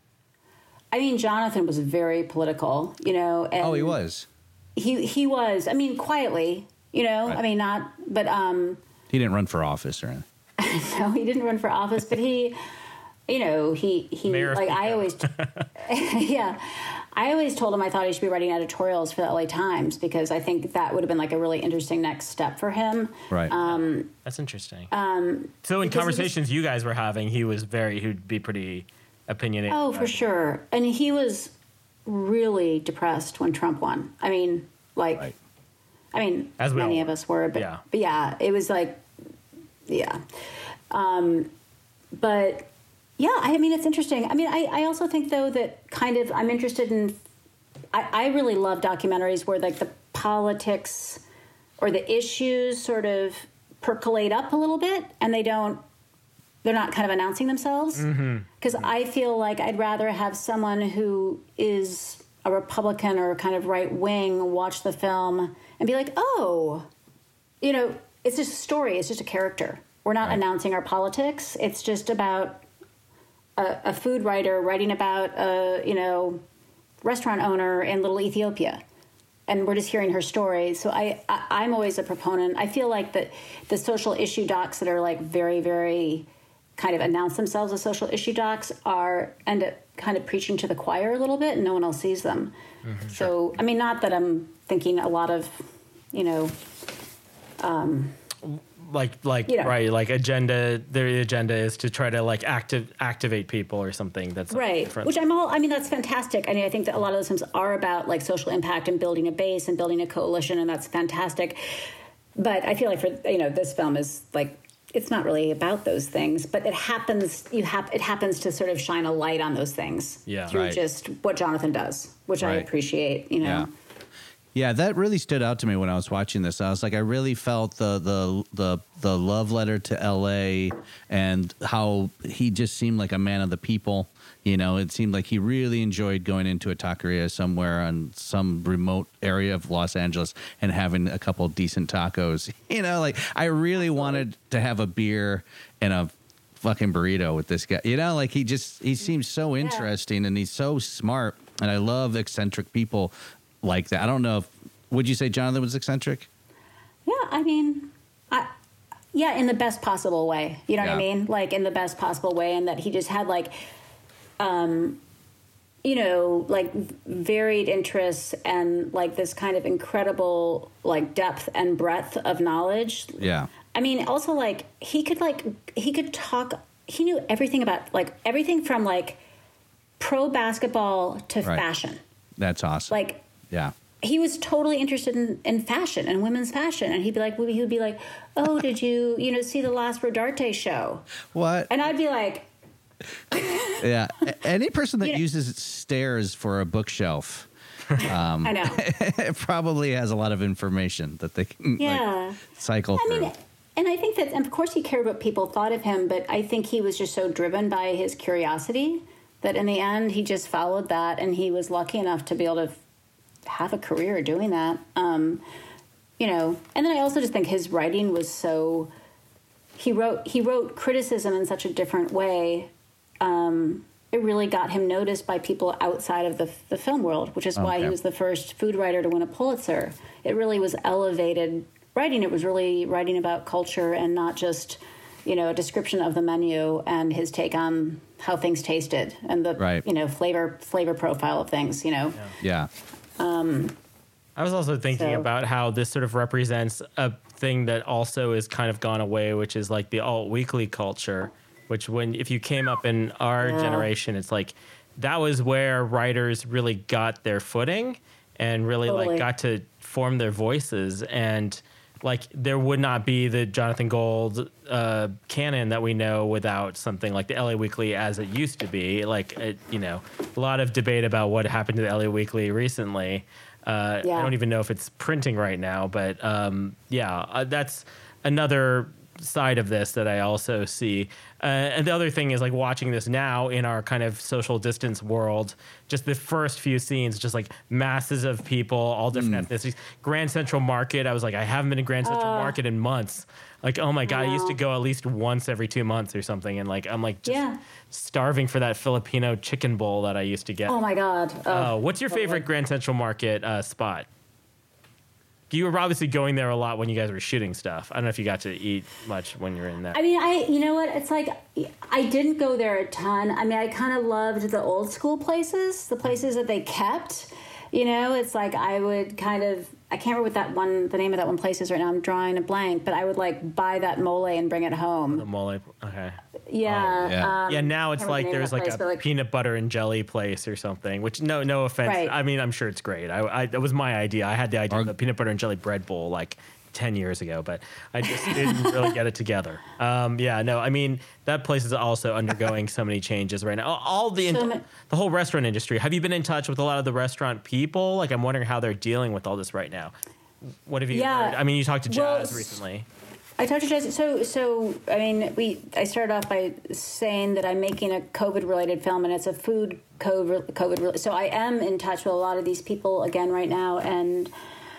[SPEAKER 4] I mean, Jonathan was very political, you know. And
[SPEAKER 2] Oh, he was.
[SPEAKER 4] He, he was, I mean, quietly, you know,
[SPEAKER 2] Right.
[SPEAKER 4] I mean, not, but, um,
[SPEAKER 2] He didn't run for office or anything.
[SPEAKER 4] no, he didn't run for office, but he, you know, he, he,
[SPEAKER 3] Mayor of
[SPEAKER 4] like, I
[SPEAKER 3] Pico.
[SPEAKER 4] always, yeah, I always told him I thought he should be writing editorials for the L A Times because I think that would have been like a really interesting next step for him.
[SPEAKER 2] Right.
[SPEAKER 4] Um,
[SPEAKER 3] That's interesting.
[SPEAKER 4] um,
[SPEAKER 3] so in
[SPEAKER 4] because he was-
[SPEAKER 3] conversations you guys were having, he was very, he'd be pretty opinionated.
[SPEAKER 4] Oh, for sure. And he was really depressed when Trump won. I mean, like,
[SPEAKER 2] Right.
[SPEAKER 4] I mean,
[SPEAKER 3] As we
[SPEAKER 4] many
[SPEAKER 3] all
[SPEAKER 4] of
[SPEAKER 3] were.
[SPEAKER 4] us were, but
[SPEAKER 3] Yeah.
[SPEAKER 4] but yeah, it was like, yeah. Um, but yeah, I mean, it's interesting. I mean, I, I also think though that kind of I'm interested in. I, I really love documentaries where like the politics or the issues sort of percolate up a little bit, and they don't. They're not kind of announcing themselves because I feel like I'd rather have someone who is a Republican or kind of right wing watch the film and be like, oh, you know, it's just a story. It's just a character. We're not
[SPEAKER 2] Right.
[SPEAKER 4] announcing our politics. It's just about a, a food writer writing about a, you know, restaurant owner in Little Ethiopia. And we're just hearing her story. So I, I, I'm always a proponent. I feel like that the social issue docs that are like very, very kind of announce themselves as social issue docs are end up kind of preaching to the choir a little bit and no one else sees them. Mm-hmm, so, sure. I mean, not that I'm thinking a lot of, you know, um,
[SPEAKER 3] like like
[SPEAKER 4] you know.
[SPEAKER 3] right like agenda their agenda is to try to like active activate people or something that's like,
[SPEAKER 4] right
[SPEAKER 3] different.
[SPEAKER 4] Which I'm all I mean that's fantastic. I mean I think that a lot of those films are about like social impact and building a base and building a coalition, and that's fantastic. But I feel like for you know this film is like it's not really about those things, but it happens you have it happens to sort of shine a light on those things
[SPEAKER 3] Yeah.
[SPEAKER 4] through
[SPEAKER 2] Right.
[SPEAKER 4] just what Jonathan does, which I
[SPEAKER 2] Right.
[SPEAKER 4] appreciate, you know.
[SPEAKER 2] Yeah. Yeah, that really stood out to me when I was watching this. I was like, I really felt the the the the love letter to L A and how he just seemed like a man of the people. You know, it seemed like he really enjoyed going into a taqueria somewhere on some remote area of Los Angeles and having a couple decent tacos. You know, like I really wanted to have a beer and a fucking burrito with this guy. You know, like he just he seems so interesting and he's so smart. And I love eccentric people like that. I don't know if would you say Jonathan was eccentric?
[SPEAKER 4] Yeah, I mean, I, yeah, in the best possible way. You know what I
[SPEAKER 2] Yeah.
[SPEAKER 4] mean? Like in the best possible way, and that he just had like, um, you know, like varied interests and like this kind of incredible like depth and breadth of knowledge.
[SPEAKER 2] Yeah.
[SPEAKER 4] I mean, also like he could like he could talk. He knew everything about like everything from like pro basketball to
[SPEAKER 2] Right.
[SPEAKER 4] fashion.
[SPEAKER 2] That's awesome.
[SPEAKER 4] Like.
[SPEAKER 2] Yeah.
[SPEAKER 4] He was totally interested in, in fashion and women's fashion. And he'd be like, he would be like, oh, did you, you know, see the last Rodarte show?
[SPEAKER 2] What?
[SPEAKER 4] And I'd be like,
[SPEAKER 2] Yeah. A- Any person that
[SPEAKER 4] You know-
[SPEAKER 2] uses stairs for a bookshelf um,
[SPEAKER 4] I know.
[SPEAKER 2] probably has a lot of information that they can
[SPEAKER 4] Yeah.
[SPEAKER 2] like, cycle
[SPEAKER 4] I
[SPEAKER 2] through.
[SPEAKER 4] mean, and I think that, and of course he cared what people thought of him, but I think he was just so driven by his curiosity that in the end he just followed that, and he was lucky enough to be able to have a career doing that. Um, you know, and then I also just think his writing was so. He wrote he wrote criticism in such a different way. Um, it really got him noticed by people outside of the the film world, which is why
[SPEAKER 2] Okay.
[SPEAKER 4] he was the first food writer to win a Pulitzer. It really was elevated writing. It was really writing about culture and not just, you know, a description of the menu and his take on how things tasted and the
[SPEAKER 2] Right.
[SPEAKER 4] you know flavor flavor profile of things. You know,
[SPEAKER 2] Yeah.
[SPEAKER 3] I was also thinking
[SPEAKER 4] So-
[SPEAKER 3] about how this sort of represents a thing that also is kind of gone away, which is like the alt weekly culture, which when if you came up in our
[SPEAKER 4] Yeah.
[SPEAKER 3] generation, it's like that was where writers really got their footing and really
[SPEAKER 4] Totally.
[SPEAKER 3] like got to form their voices, and like there would not be the Jonathan Gold uh, canon that we know without something like the L A Weekly as it used to be. Like it, you know, a lot of debate about what happened to the L A Weekly recently. Uh,
[SPEAKER 4] Yeah.
[SPEAKER 3] I don't even know if it's printing right now, but um, yeah, uh, that's another side of this that I also see. Uh, and the other thing is like watching this now in our kind of social distance world, just the first few scenes, just like masses of people, all different ethnicities. Grand Central Market, I was like, I haven't been to Grand Central Market in months. Like, oh my God, I used to
[SPEAKER 4] know.
[SPEAKER 3] go at least once every two months or something. And like, I'm like just
[SPEAKER 4] Yeah.
[SPEAKER 3] starving for that Filipino chicken bowl that I used to get.
[SPEAKER 4] oh my God.
[SPEAKER 3] Oh, what's your favorite Grand Central Market uh, spot? You were obviously going there a lot when you guys were shooting stuff. I don't know if you got to eat much when you were in there.
[SPEAKER 4] I mean, I you know what? It's like I didn't go there a ton. I mean, I kind of loved the old school places, the places that they kept. You know, it's like I would kind of I can't remember what that one the name of that one place is right now. I'm drawing a blank, but I would like buy that mole and bring it home.
[SPEAKER 3] The mole. Okay.
[SPEAKER 4] Yeah.
[SPEAKER 2] yeah.
[SPEAKER 4] Um,
[SPEAKER 3] Yeah, now it's
[SPEAKER 4] can't remember
[SPEAKER 3] like
[SPEAKER 4] the name
[SPEAKER 3] there's
[SPEAKER 4] of that
[SPEAKER 3] like
[SPEAKER 4] place,
[SPEAKER 3] a
[SPEAKER 4] but, like-
[SPEAKER 3] peanut butter and jelly place or something. Which no, no offense.
[SPEAKER 4] Right.
[SPEAKER 3] I mean, I'm sure it's great. I, I that was my idea. I had the idea
[SPEAKER 2] Or-
[SPEAKER 3] of the peanut butter and jelly bread bowl like ten years ago, but I just didn't really get it together. Um, yeah, no, I mean that place is also undergoing so many changes right now. All, all the
[SPEAKER 4] So
[SPEAKER 3] in-
[SPEAKER 4] ma-
[SPEAKER 3] the whole restaurant industry. Have you been in touch with a lot of the restaurant people? Like, I'm wondering how they're dealing with all this right now. What have you
[SPEAKER 4] Yeah.
[SPEAKER 3] heard? I mean, you talked to
[SPEAKER 4] Well,
[SPEAKER 3] Jazz
[SPEAKER 4] s-
[SPEAKER 3] recently.
[SPEAKER 4] I talked to Jesse. So, so I mean, we. I started off by saying that I'm making a COVID-related film, and it's a food COVID. COVID. So I am in touch with a lot of these people again right now, and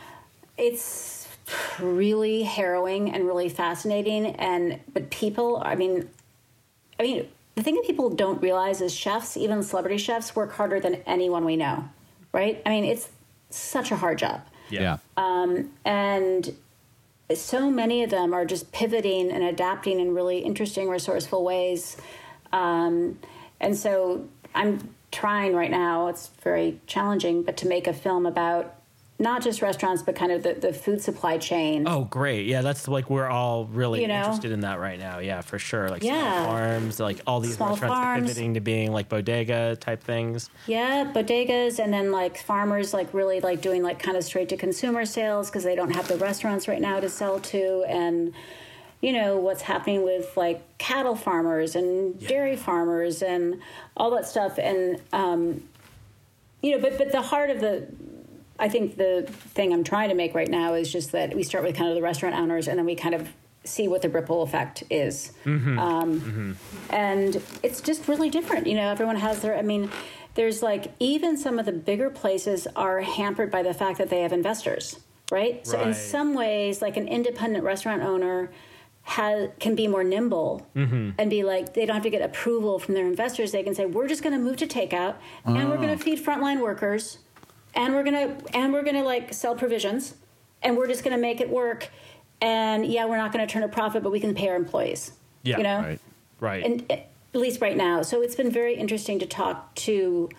[SPEAKER 4] it's really harrowing and really fascinating. And but people, I mean, I mean, the thing that people don't realize is chefs, even celebrity chefs, work harder than anyone we know, right? I mean, it's such a hard job.
[SPEAKER 2] Yeah.
[SPEAKER 4] And so many of them are just pivoting and adapting in really interesting, resourceful ways. Um, and so I'm trying right now, it's very challenging, but to make a film about not just restaurants, but kind of the, the food supply chain.
[SPEAKER 3] Oh, great. Yeah, that's like we're all really
[SPEAKER 4] You know?
[SPEAKER 3] interested in that right now. Yeah, for sure. Like small
[SPEAKER 4] Yeah.
[SPEAKER 3] farms, like all these
[SPEAKER 4] Small
[SPEAKER 3] restaurants
[SPEAKER 4] farms.
[SPEAKER 3] pivoting to being like bodega type things.
[SPEAKER 4] Yeah, bodegas, and then like farmers like really like doing like kind of straight to consumer sales because they don't have the restaurants right now to sell to, and you know what's happening with like cattle farmers and dairy farmers and all that stuff, and um, you know, but but the heart of the I think the thing I'm trying to make right now is just that we start with kind of the restaurant owners, and then we kind of see what the ripple effect is.
[SPEAKER 3] Mm-hmm.
[SPEAKER 4] Um,
[SPEAKER 3] Mm-hmm.
[SPEAKER 4] And it's just really different. You know, everyone has their, I mean, there's like, even some of the bigger places are hampered by the fact that they have investors, right? So in
[SPEAKER 3] Right.
[SPEAKER 4] some ways, like an independent restaurant owner has, can be more nimble
[SPEAKER 3] Mm-hmm.
[SPEAKER 4] and be like, they don't have to get approval from their investors. They can say, we're just going to move to takeout and we're going to feed frontline workers and we're going to, and we're going to like sell provisions and we're just going to make it work. And yeah, we're not going to turn a profit, but we can pay our employees.
[SPEAKER 3] Yeah,
[SPEAKER 4] you know?
[SPEAKER 2] Right.
[SPEAKER 3] Right.
[SPEAKER 4] And uh, at least right now. So it's been very interesting to talk to,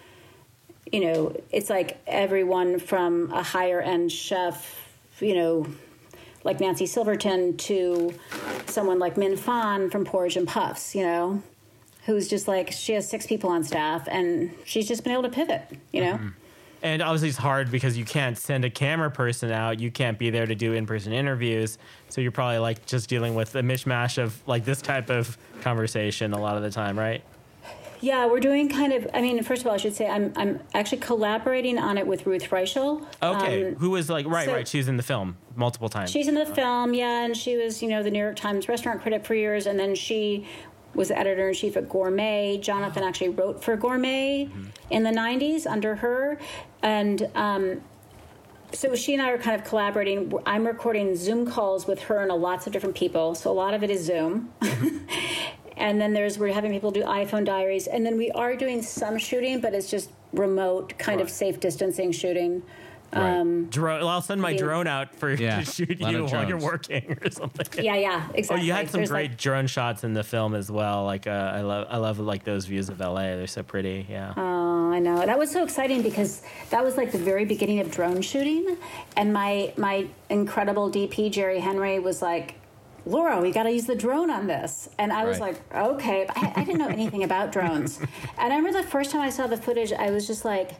[SPEAKER 4] you know, it's like everyone from a higher end chef, you know, like Nancy Silverton, to someone like Min Fan from Porridge and Puffs, you know, who's just like, she has six people on staff and she's just been able to pivot, you know?
[SPEAKER 3] Mm-hmm. And obviously it's hard because you can't send a camera person out. You can't be there to do in-person interviews. So you're probably like just dealing with a mishmash of like this type of conversation a lot of the time, right?
[SPEAKER 4] Yeah, we're doing kind of, I mean, first of all, I should say I'm I'm actually collaborating on it with Ruth Reichel.
[SPEAKER 3] Okay.
[SPEAKER 4] Um,
[SPEAKER 3] Who was like, right,
[SPEAKER 4] so-
[SPEAKER 3] right. She's in the film multiple times.
[SPEAKER 4] She's in the film, yeah, and she was, you know, the New York Times restaurant critic for years, and then she was editor in chief at Gourmet. Jonathan actually wrote for Gourmet mm-hmm. in the nineties under her, and. Um, So she and I are kind of collaborating. I'm recording Zoom calls with her and a lots of different people. So a lot of it is Zoom. And then there's, we're having people do iPhone diaries. And then we are doing some shooting, but it's just remote, kind right. of safe distancing shooting.
[SPEAKER 3] Right. Um, drone. Well, I'll send my drone out for
[SPEAKER 2] yeah,
[SPEAKER 3] to shoot you while you're working or something.
[SPEAKER 4] Yeah, yeah, exactly.
[SPEAKER 3] Oh, you had some
[SPEAKER 4] There's
[SPEAKER 3] great
[SPEAKER 4] like,
[SPEAKER 3] drone shots in the film as well. Like, uh, I love, I love like those views of L A. They're so pretty. Yeah.
[SPEAKER 4] Oh, I know. That was so exciting because that was like the very beginning of drone shooting, and my my incredible D P Jerry Henry was like, Laura, we got to use the drone on this. And I was
[SPEAKER 2] right.
[SPEAKER 4] like, okay. I, I didn't know anything about drones. And I remember the first time I saw the footage, I was just like,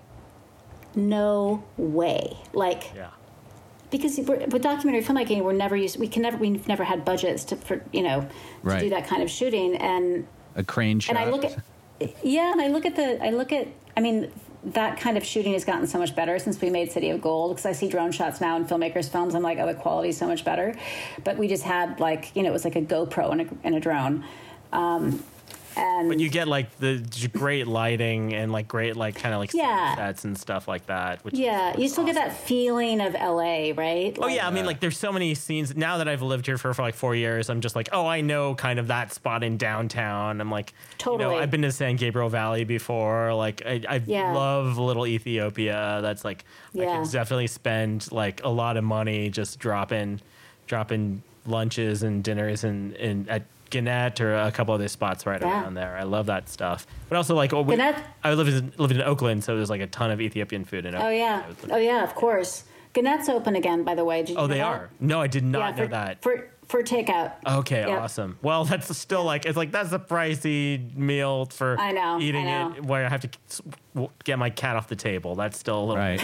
[SPEAKER 4] no way. Like,
[SPEAKER 3] yeah.
[SPEAKER 4] because we're, with documentary filmmaking, we're never used, we can never, we've never had budgets to, for, you know,
[SPEAKER 2] right.
[SPEAKER 4] to do that kind of shooting. And
[SPEAKER 2] a crane shot.
[SPEAKER 4] And I look at, yeah. And I look at the, I look at, I mean, that kind of shooting has gotten so much better since we made City of Gold, because I see drone shots now in filmmakers' films. I'm like, oh, the quality is so much better. But we just had like, you know, it was like a GoPro and a, and a drone. Um, and
[SPEAKER 3] but you get like the great lighting and like great like kind of like
[SPEAKER 4] yeah.
[SPEAKER 3] sets and stuff like that. Which
[SPEAKER 4] yeah, you still
[SPEAKER 3] awesome.
[SPEAKER 4] get that feeling of L A, right?
[SPEAKER 3] Oh
[SPEAKER 4] like,
[SPEAKER 3] yeah, I mean like there's so many scenes now that I've lived here for, for like four years. I'm just like, oh, I know kind of that spot in downtown. I'm like,
[SPEAKER 4] totally.
[SPEAKER 3] You know, I've been to San Gabriel Valley before. Like I, I
[SPEAKER 4] yeah.
[SPEAKER 3] love Little Ethiopia. That's like
[SPEAKER 4] yeah.
[SPEAKER 3] I could definitely spend like a lot of money just dropping, dropping lunches and dinners and and at Gannett or a couple other spots right
[SPEAKER 4] yeah.
[SPEAKER 3] around there. I love that stuff. But also like oh, we,
[SPEAKER 4] Gannett,
[SPEAKER 3] I lived in, lived in Oakland, so there's like a ton of Ethiopian food in Oakland.
[SPEAKER 4] Oh yeah, oh yeah, of course. Gannett's open again, by the way. Did you
[SPEAKER 3] oh,
[SPEAKER 4] know
[SPEAKER 3] they
[SPEAKER 4] that?
[SPEAKER 3] are. No, I did not
[SPEAKER 4] yeah,
[SPEAKER 3] know
[SPEAKER 4] for,
[SPEAKER 3] that.
[SPEAKER 4] For for takeout.
[SPEAKER 3] Okay,
[SPEAKER 4] yep.
[SPEAKER 3] awesome. Well, that's still like it's like that's a pricey meal for
[SPEAKER 4] I know,
[SPEAKER 3] eating
[SPEAKER 4] I know.
[SPEAKER 3] it where I have to get my cat off the table. That's still a little
[SPEAKER 2] right.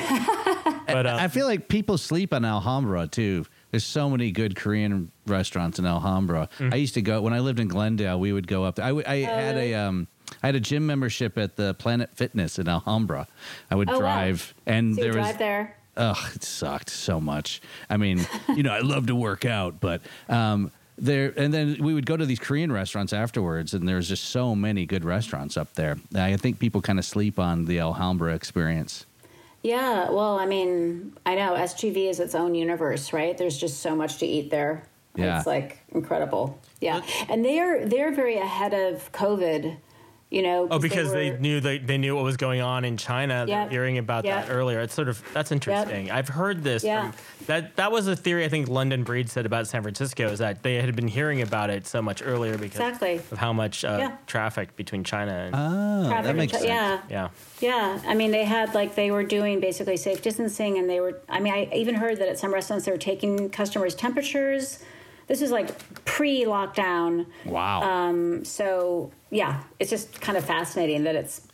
[SPEAKER 3] But uh,
[SPEAKER 2] I feel like people sleep on Alhambra too. There's so many good Korean restaurants in Alhambra. Mm-hmm. I used to go when I lived in Glendale. We would go up there. I, w- I
[SPEAKER 4] oh,
[SPEAKER 2] had
[SPEAKER 4] really?
[SPEAKER 2] a um, I had a gym membership at the Planet Fitness in Alhambra. I would
[SPEAKER 4] oh,
[SPEAKER 2] drive,
[SPEAKER 4] wow.
[SPEAKER 2] and
[SPEAKER 4] so
[SPEAKER 2] there
[SPEAKER 4] you
[SPEAKER 2] was
[SPEAKER 4] drive there.
[SPEAKER 2] Ugh, it sucked so much. I mean, you know, I love to work out, but um, there, and then we would go to these Korean restaurants afterwards, and there's just so many good restaurants up there. I think people kind of sleep on the Alhambra experience.
[SPEAKER 4] Yeah, well, I mean, I know S G V is its own universe, right? There's just so much to eat there.
[SPEAKER 2] Yeah.
[SPEAKER 4] It's like incredible. Yeah. And they're they're very ahead of COVID, you know.
[SPEAKER 3] oh, because
[SPEAKER 4] they,
[SPEAKER 3] they,
[SPEAKER 4] were,
[SPEAKER 3] knew they, they knew what was going on in China. They're
[SPEAKER 4] Yep.
[SPEAKER 3] hearing about
[SPEAKER 4] Yep.
[SPEAKER 3] that earlier. It's sort of that's interesting.
[SPEAKER 4] Yep.
[SPEAKER 3] I've heard this.
[SPEAKER 4] Yeah.
[SPEAKER 3] From, that that was a theory I think London Breed said about San Francisco is that they had been hearing about it so much earlier because
[SPEAKER 4] Exactly.
[SPEAKER 3] of how much uh,
[SPEAKER 4] Yeah.
[SPEAKER 3] traffic between China and
[SPEAKER 2] Oh,
[SPEAKER 4] traffic
[SPEAKER 2] that makes
[SPEAKER 4] and-
[SPEAKER 2] sense.
[SPEAKER 4] Yeah.
[SPEAKER 3] yeah.
[SPEAKER 4] Yeah, I mean, they had like they were doing basically safe distancing, and they were. I mean, I even heard that at some restaurants they were taking customers' temperatures. This is like pre-lockdown.
[SPEAKER 2] Wow.
[SPEAKER 4] Um, so yeah, it's just kind of fascinating that it's.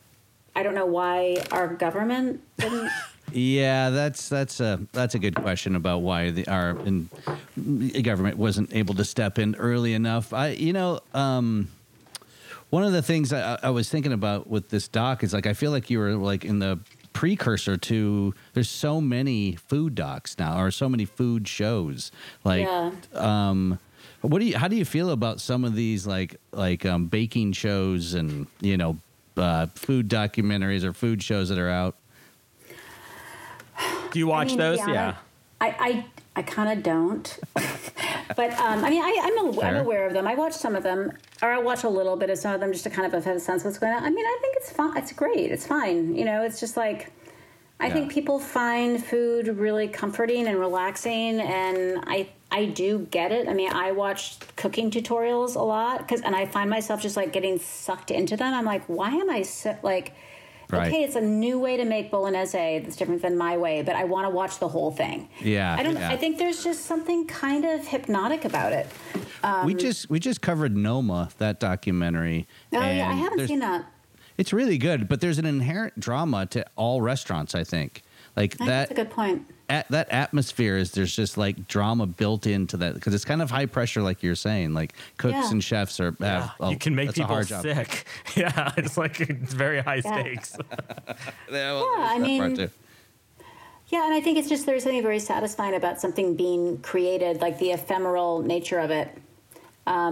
[SPEAKER 4] I don't know why our government didn't.
[SPEAKER 2] Yeah, that's that's a that's a good question about why the our in, government wasn't able to step in early enough. I you know. Um, One of the things I, I was thinking about with this doc is like I feel like you were like in the precursor to there's so many food docs now or so many food shows. Like,
[SPEAKER 4] Yeah.
[SPEAKER 2] um, what do you how do you feel about some of these like like um, baking shows and you know uh, food documentaries or food shows that are out?
[SPEAKER 3] Do you watch
[SPEAKER 4] I mean,
[SPEAKER 3] those?
[SPEAKER 4] yeah,
[SPEAKER 3] Yeah.
[SPEAKER 4] I I, I kind of don't. But um, I mean, I, I'm, a, I'm aware of them. I watch some of them, or I watch a little bit of some of them just to kind of have a sense of what's going on. I mean, I think it's fine. It's great. It's fine. You know, it's just like I
[SPEAKER 2] Yeah.
[SPEAKER 4] think people find food really comforting and relaxing, and I I do get it. I mean, I watch cooking tutorials a lot because, and I find myself just like getting sucked into them. I'm like, why am I so, like?
[SPEAKER 2] Right.
[SPEAKER 4] Okay, it's a new way to make bolognese that's different than my way, but I want to watch the whole thing.
[SPEAKER 2] Yeah,
[SPEAKER 4] I don't.
[SPEAKER 2] yeah.
[SPEAKER 4] I think there's just something kind of hypnotic about it. Um,
[SPEAKER 2] we just we just covered Noma, that documentary.
[SPEAKER 4] Oh yeah, I
[SPEAKER 2] and
[SPEAKER 4] haven't
[SPEAKER 2] there's-
[SPEAKER 4] seen that.
[SPEAKER 2] It's really good, but there's an inherent drama to all restaurants. I think like
[SPEAKER 4] I think
[SPEAKER 2] that.
[SPEAKER 4] that's a good point.
[SPEAKER 2] At, that atmosphere is there's just like drama built into that because it's kind of high pressure, like you're saying. Like cooks
[SPEAKER 4] Yeah.
[SPEAKER 2] and chefs are.
[SPEAKER 3] Yeah,
[SPEAKER 2] Have, oh,
[SPEAKER 3] you can make
[SPEAKER 2] that's a
[SPEAKER 3] people
[SPEAKER 2] hard job.
[SPEAKER 3] sick. Yeah, it's like it's very high
[SPEAKER 4] Yeah.
[SPEAKER 3] stakes.
[SPEAKER 2] Yeah, well,
[SPEAKER 4] Yeah, I
[SPEAKER 2] there's that part
[SPEAKER 4] mean-
[SPEAKER 2] too.
[SPEAKER 4] Yeah, and I think it's just there's something very satisfying about something being created, like the ephemeral nature of it. Um,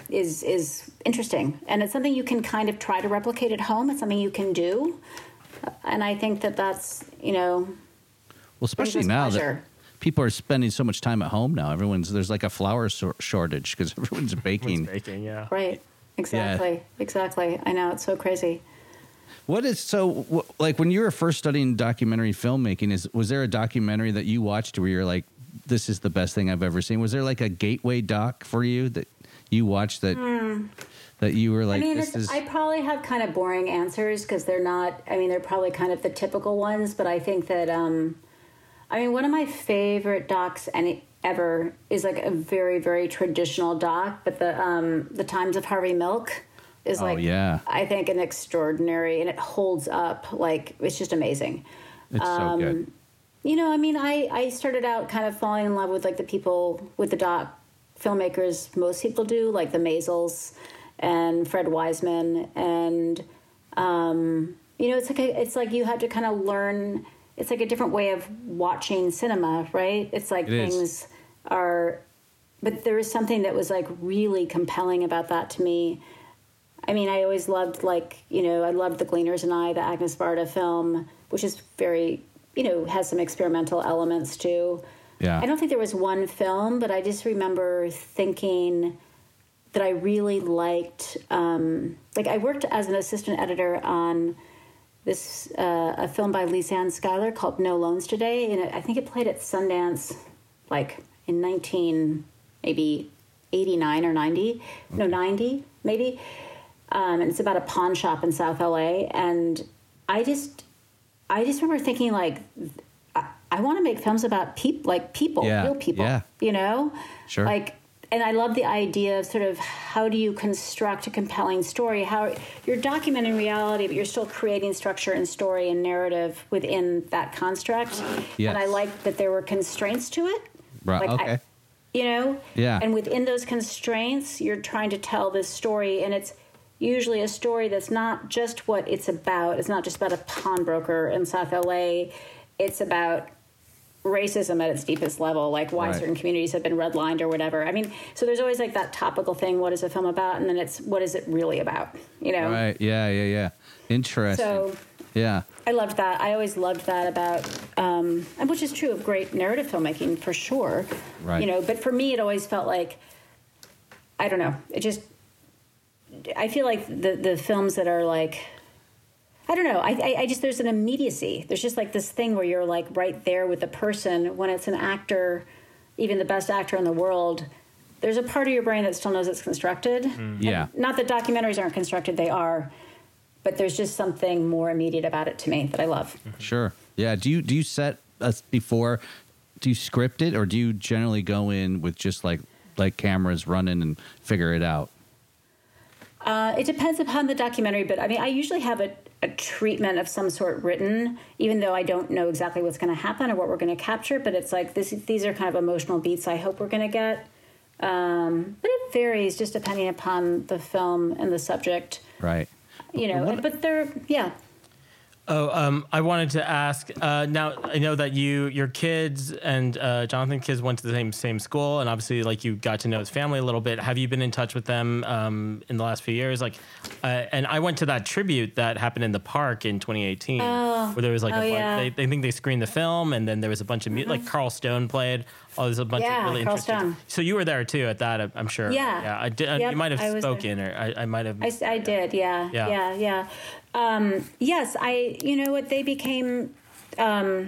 [SPEAKER 4] is is interesting, and it's something you can kind of try to replicate at home. It's something you can do, and I think that that's you know,
[SPEAKER 2] well, especially
[SPEAKER 4] brings us
[SPEAKER 2] now
[SPEAKER 4] pleasure.
[SPEAKER 2] that people are spending so much time at home now. Everyone's there's like a flour sor- shortage because everyone's baking.
[SPEAKER 3] Baking, yeah.
[SPEAKER 4] Right. Exactly.
[SPEAKER 2] Yeah.
[SPEAKER 4] Exactly. I know, it's so crazy.
[SPEAKER 2] What is so wh- like when you were first studying documentary filmmaking? Is was there a documentary that you watched where you're like, this is the best thing I've ever seen? Was there like a gateway doc for you that you watched that mm. that you were like,
[SPEAKER 4] I mean,
[SPEAKER 2] this
[SPEAKER 4] it's,
[SPEAKER 2] is?
[SPEAKER 4] I probably have kind of boring answers because they're not. I mean, they're probably kind of the typical ones. But I think that, um, I mean, one of my favorite docs any ever is like a very very traditional doc, but the um, the Times of Harvey Milk is
[SPEAKER 2] oh,
[SPEAKER 4] like,
[SPEAKER 2] yeah.
[SPEAKER 4] I think an extraordinary, and it holds up. Like, it's just amazing.
[SPEAKER 2] It's
[SPEAKER 4] um,
[SPEAKER 2] so good.
[SPEAKER 4] You know, I mean, I, I started out kind of falling in love with like the people, with the doc filmmakers most people do, like the Maisels and Fred Wiseman. And, um, you know, it's like, a, it's like you have to kind of learn, it's like a different way of watching cinema, right? It's like
[SPEAKER 2] It
[SPEAKER 4] things
[SPEAKER 2] is.
[SPEAKER 4] are, but there was something that was like really compelling about that to me. I mean, I always loved like, you know, I loved The Gleaners and I, the Agnes Varda film, which is very, you know, has some experimental elements too.
[SPEAKER 2] Yeah.
[SPEAKER 4] I don't think there was one film, but I just remember thinking that I really liked, um, like I worked as an assistant editor on this, uh, a film by Lisanne Schuyler called No Loans Today. And it, I think it played at Sundance like in nineteen, maybe eighty-nine or ninety, okay. no, ninety maybe. Um, and it's about a pawn shop in South L A. And I just, I just remember thinking like, I, I want to make films about people, like people,
[SPEAKER 2] yeah,
[SPEAKER 4] real people,
[SPEAKER 2] yeah.
[SPEAKER 4] you know?
[SPEAKER 2] Sure.
[SPEAKER 4] Like, and I love the idea of sort of how do you construct a compelling story? How you're documenting reality, but you're still creating structure and story and narrative within that construct.
[SPEAKER 2] Yes.
[SPEAKER 4] And I like that there were constraints to it.
[SPEAKER 2] Right.
[SPEAKER 4] Like
[SPEAKER 2] Okay.
[SPEAKER 4] I, you know?
[SPEAKER 2] Yeah.
[SPEAKER 4] And within those constraints, you're trying to tell this story, and it's usually a story that's not just what it's about. It's not just about a pawnbroker in South L A. It's about racism at its deepest level, like why
[SPEAKER 2] Right.
[SPEAKER 4] certain communities have been redlined or whatever. I mean, so there's always like that topical thing, what is a film about? And then it's, what is it really about? You know?
[SPEAKER 2] Right. Yeah, yeah, yeah. Interesting.
[SPEAKER 4] So
[SPEAKER 2] yeah.
[SPEAKER 4] I loved that. I always loved that about, um, and which is true of great narrative filmmaking for sure.
[SPEAKER 2] Right.
[SPEAKER 4] You know, but for me, it always felt like, I don't know, it just, I feel like the, the films that are like, I don't know, I, I, I just, there's an immediacy. There's just like this thing where you're like right there with the person. When it's an actor, even the best actor in the world, there's a part of your brain that still knows it's constructed.
[SPEAKER 2] Mm. Yeah.
[SPEAKER 4] And not that documentaries aren't constructed, they are. But there's just something more immediate about it to me that I love.
[SPEAKER 2] Sure. Yeah. Do you do you set us before? Do you script it, or do you generally go in with just like like cameras running and figure it out?
[SPEAKER 4] Uh, it depends upon the documentary, but I mean, I usually have a, a treatment of some sort written, even though I don't know exactly what's going to happen or what we're going to capture. But it's like this; these are kind of emotional beats I hope we're going to get. Um, but it varies just depending upon the film and the subject.
[SPEAKER 2] Right.
[SPEAKER 4] You know,
[SPEAKER 2] What-
[SPEAKER 4] but they're yeah.
[SPEAKER 3] Oh, um, I wanted to ask. Uh, now I know that you, your kids, and uh, Jonathan's kids went to the same same school, and obviously, like you got to know his family a little bit. Have you been in touch with them um, in the last few years? Like, uh, and I went to that tribute that happened in the park in twenty eighteen,
[SPEAKER 4] Oh.
[SPEAKER 3] where there was like
[SPEAKER 4] Oh,
[SPEAKER 3] a bunch,
[SPEAKER 4] yeah.
[SPEAKER 3] they, they think they screened the film, and then there was a bunch of mu- like Carl Stone played. Oh, there's a bunch
[SPEAKER 4] Yeah,
[SPEAKER 3] of really
[SPEAKER 4] Carl
[SPEAKER 3] interesting.
[SPEAKER 4] Stone.
[SPEAKER 3] So you were there too at that, I'm sure.
[SPEAKER 4] Yeah.
[SPEAKER 3] yeah. I did.
[SPEAKER 4] Yep,
[SPEAKER 3] you might
[SPEAKER 4] I
[SPEAKER 3] have
[SPEAKER 4] was there.
[SPEAKER 3] spoken, or I, I might have.
[SPEAKER 4] I, I did, yeah,
[SPEAKER 3] Yeah.
[SPEAKER 4] yeah, yeah. Um, yes, I. You know what? They became um,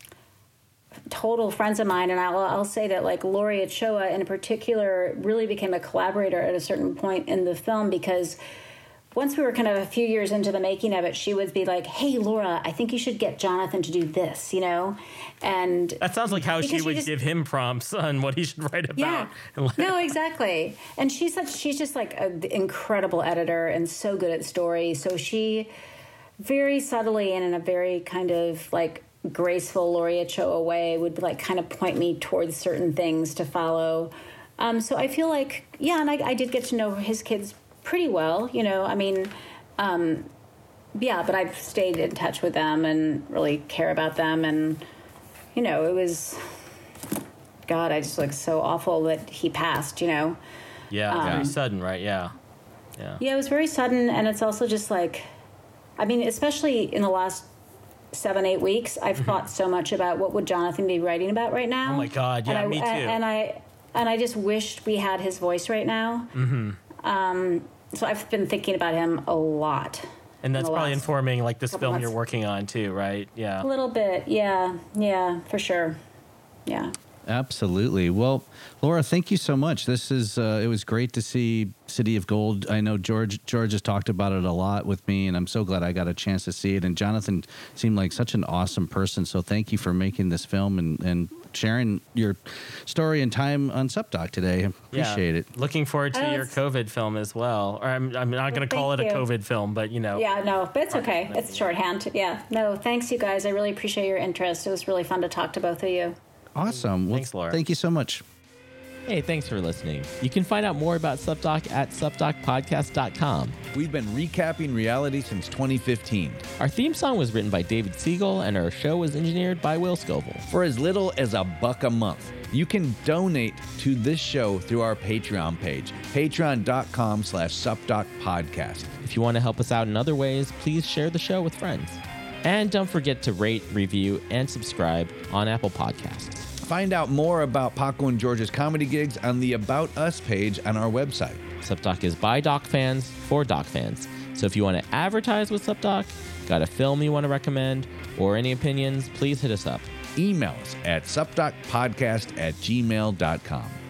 [SPEAKER 4] total friends of mine, and I'll, I'll say that like Laurie Ochoa in particular really became a collaborator at a certain point in the film, because once we were kind of a few years into the making of it, she would be like, "Hey, Laura, I think you should get Jonathan to do this," you know, and
[SPEAKER 3] That sounds like how she
[SPEAKER 4] because she
[SPEAKER 3] would
[SPEAKER 4] just-
[SPEAKER 3] give him prompts on what he should write about.
[SPEAKER 4] yeah.
[SPEAKER 3] And let-
[SPEAKER 4] No, exactly. And she's such she's just like an incredible editor and so good at story. So she very subtly and in a very kind of like graceful Laurie Ochoa way would like kind of point me towards certain things to follow. Um, so I feel like, yeah, and I, I did get to know his kids pretty well, you know, I mean, um, yeah, but I've stayed in touch with them and really care about them. And, you know, it was, God, I just look so awful that he passed, you know.
[SPEAKER 3] Yeah,
[SPEAKER 4] Um,
[SPEAKER 3] very sudden, right? Yeah. Yeah.
[SPEAKER 4] Yeah, it was very sudden, and it's also just like, I mean, especially in the last seven, eight weeks, I've thought so much about what would Jonathan be writing about right now.
[SPEAKER 3] Oh my God, yeah,
[SPEAKER 4] and I,
[SPEAKER 3] me too.
[SPEAKER 4] And I and I just wished we had his voice right now. Mm-hmm. Um, so I've been thinking about him a lot.
[SPEAKER 3] And that's
[SPEAKER 4] in the
[SPEAKER 3] probably
[SPEAKER 4] last
[SPEAKER 3] informing like this
[SPEAKER 4] couple
[SPEAKER 3] film
[SPEAKER 4] months.
[SPEAKER 3] you're working on too, right? Yeah.
[SPEAKER 4] A little bit, yeah, yeah, for sure, yeah.
[SPEAKER 2] Absolutely. Well, Laura, thank you so much. This is uh, it was great to see City of Gold. I know George George has talked about it a lot with me, and I'm so glad I got a chance to see it. And Jonathan seemed like such an awesome person. So thank you for making this film and, and sharing your story and time on SupDoc today. Appreciate
[SPEAKER 3] yeah.
[SPEAKER 2] it.
[SPEAKER 3] Looking forward to
[SPEAKER 4] Oh,
[SPEAKER 3] your
[SPEAKER 4] it's-
[SPEAKER 3] COVID film as well. Or I'm I'm not going to call it
[SPEAKER 4] thank
[SPEAKER 3] a
[SPEAKER 4] you.
[SPEAKER 3] COVID film, but you know.
[SPEAKER 4] Yeah, no, but it's okay. It's shorthand. Yeah, no, thanks, you guys. I really appreciate your interest. It was really fun to talk to both of you.
[SPEAKER 2] Awesome. Well,
[SPEAKER 3] Thanks, Laura.
[SPEAKER 2] Thank you so much.
[SPEAKER 6] Hey, thanks for listening. You can find out more about SupDoc at sup doc podcast dot com.
[SPEAKER 7] We've been recapping reality since twenty fifteen.
[SPEAKER 6] Our theme song was written by David Siegel, and our show was engineered by Will Scoville.
[SPEAKER 7] For as little as a buck a month, you can donate to this show through our Patreon page, patreon.com slash supdocpodcast.
[SPEAKER 6] If you want to help us out in other ways, please share the show with friends. And don't forget to rate, review, and subscribe on Apple Podcasts.
[SPEAKER 7] Find out more about Paco and George's comedy gigs on the About Us page on our website.
[SPEAKER 6] SupDoc is by Doc fans for Doc fans. So if you want to advertise with SupDoc, got a film you want to recommend, or any opinions, please hit us up.
[SPEAKER 7] Email us at supdocpodcast at gmail dot com.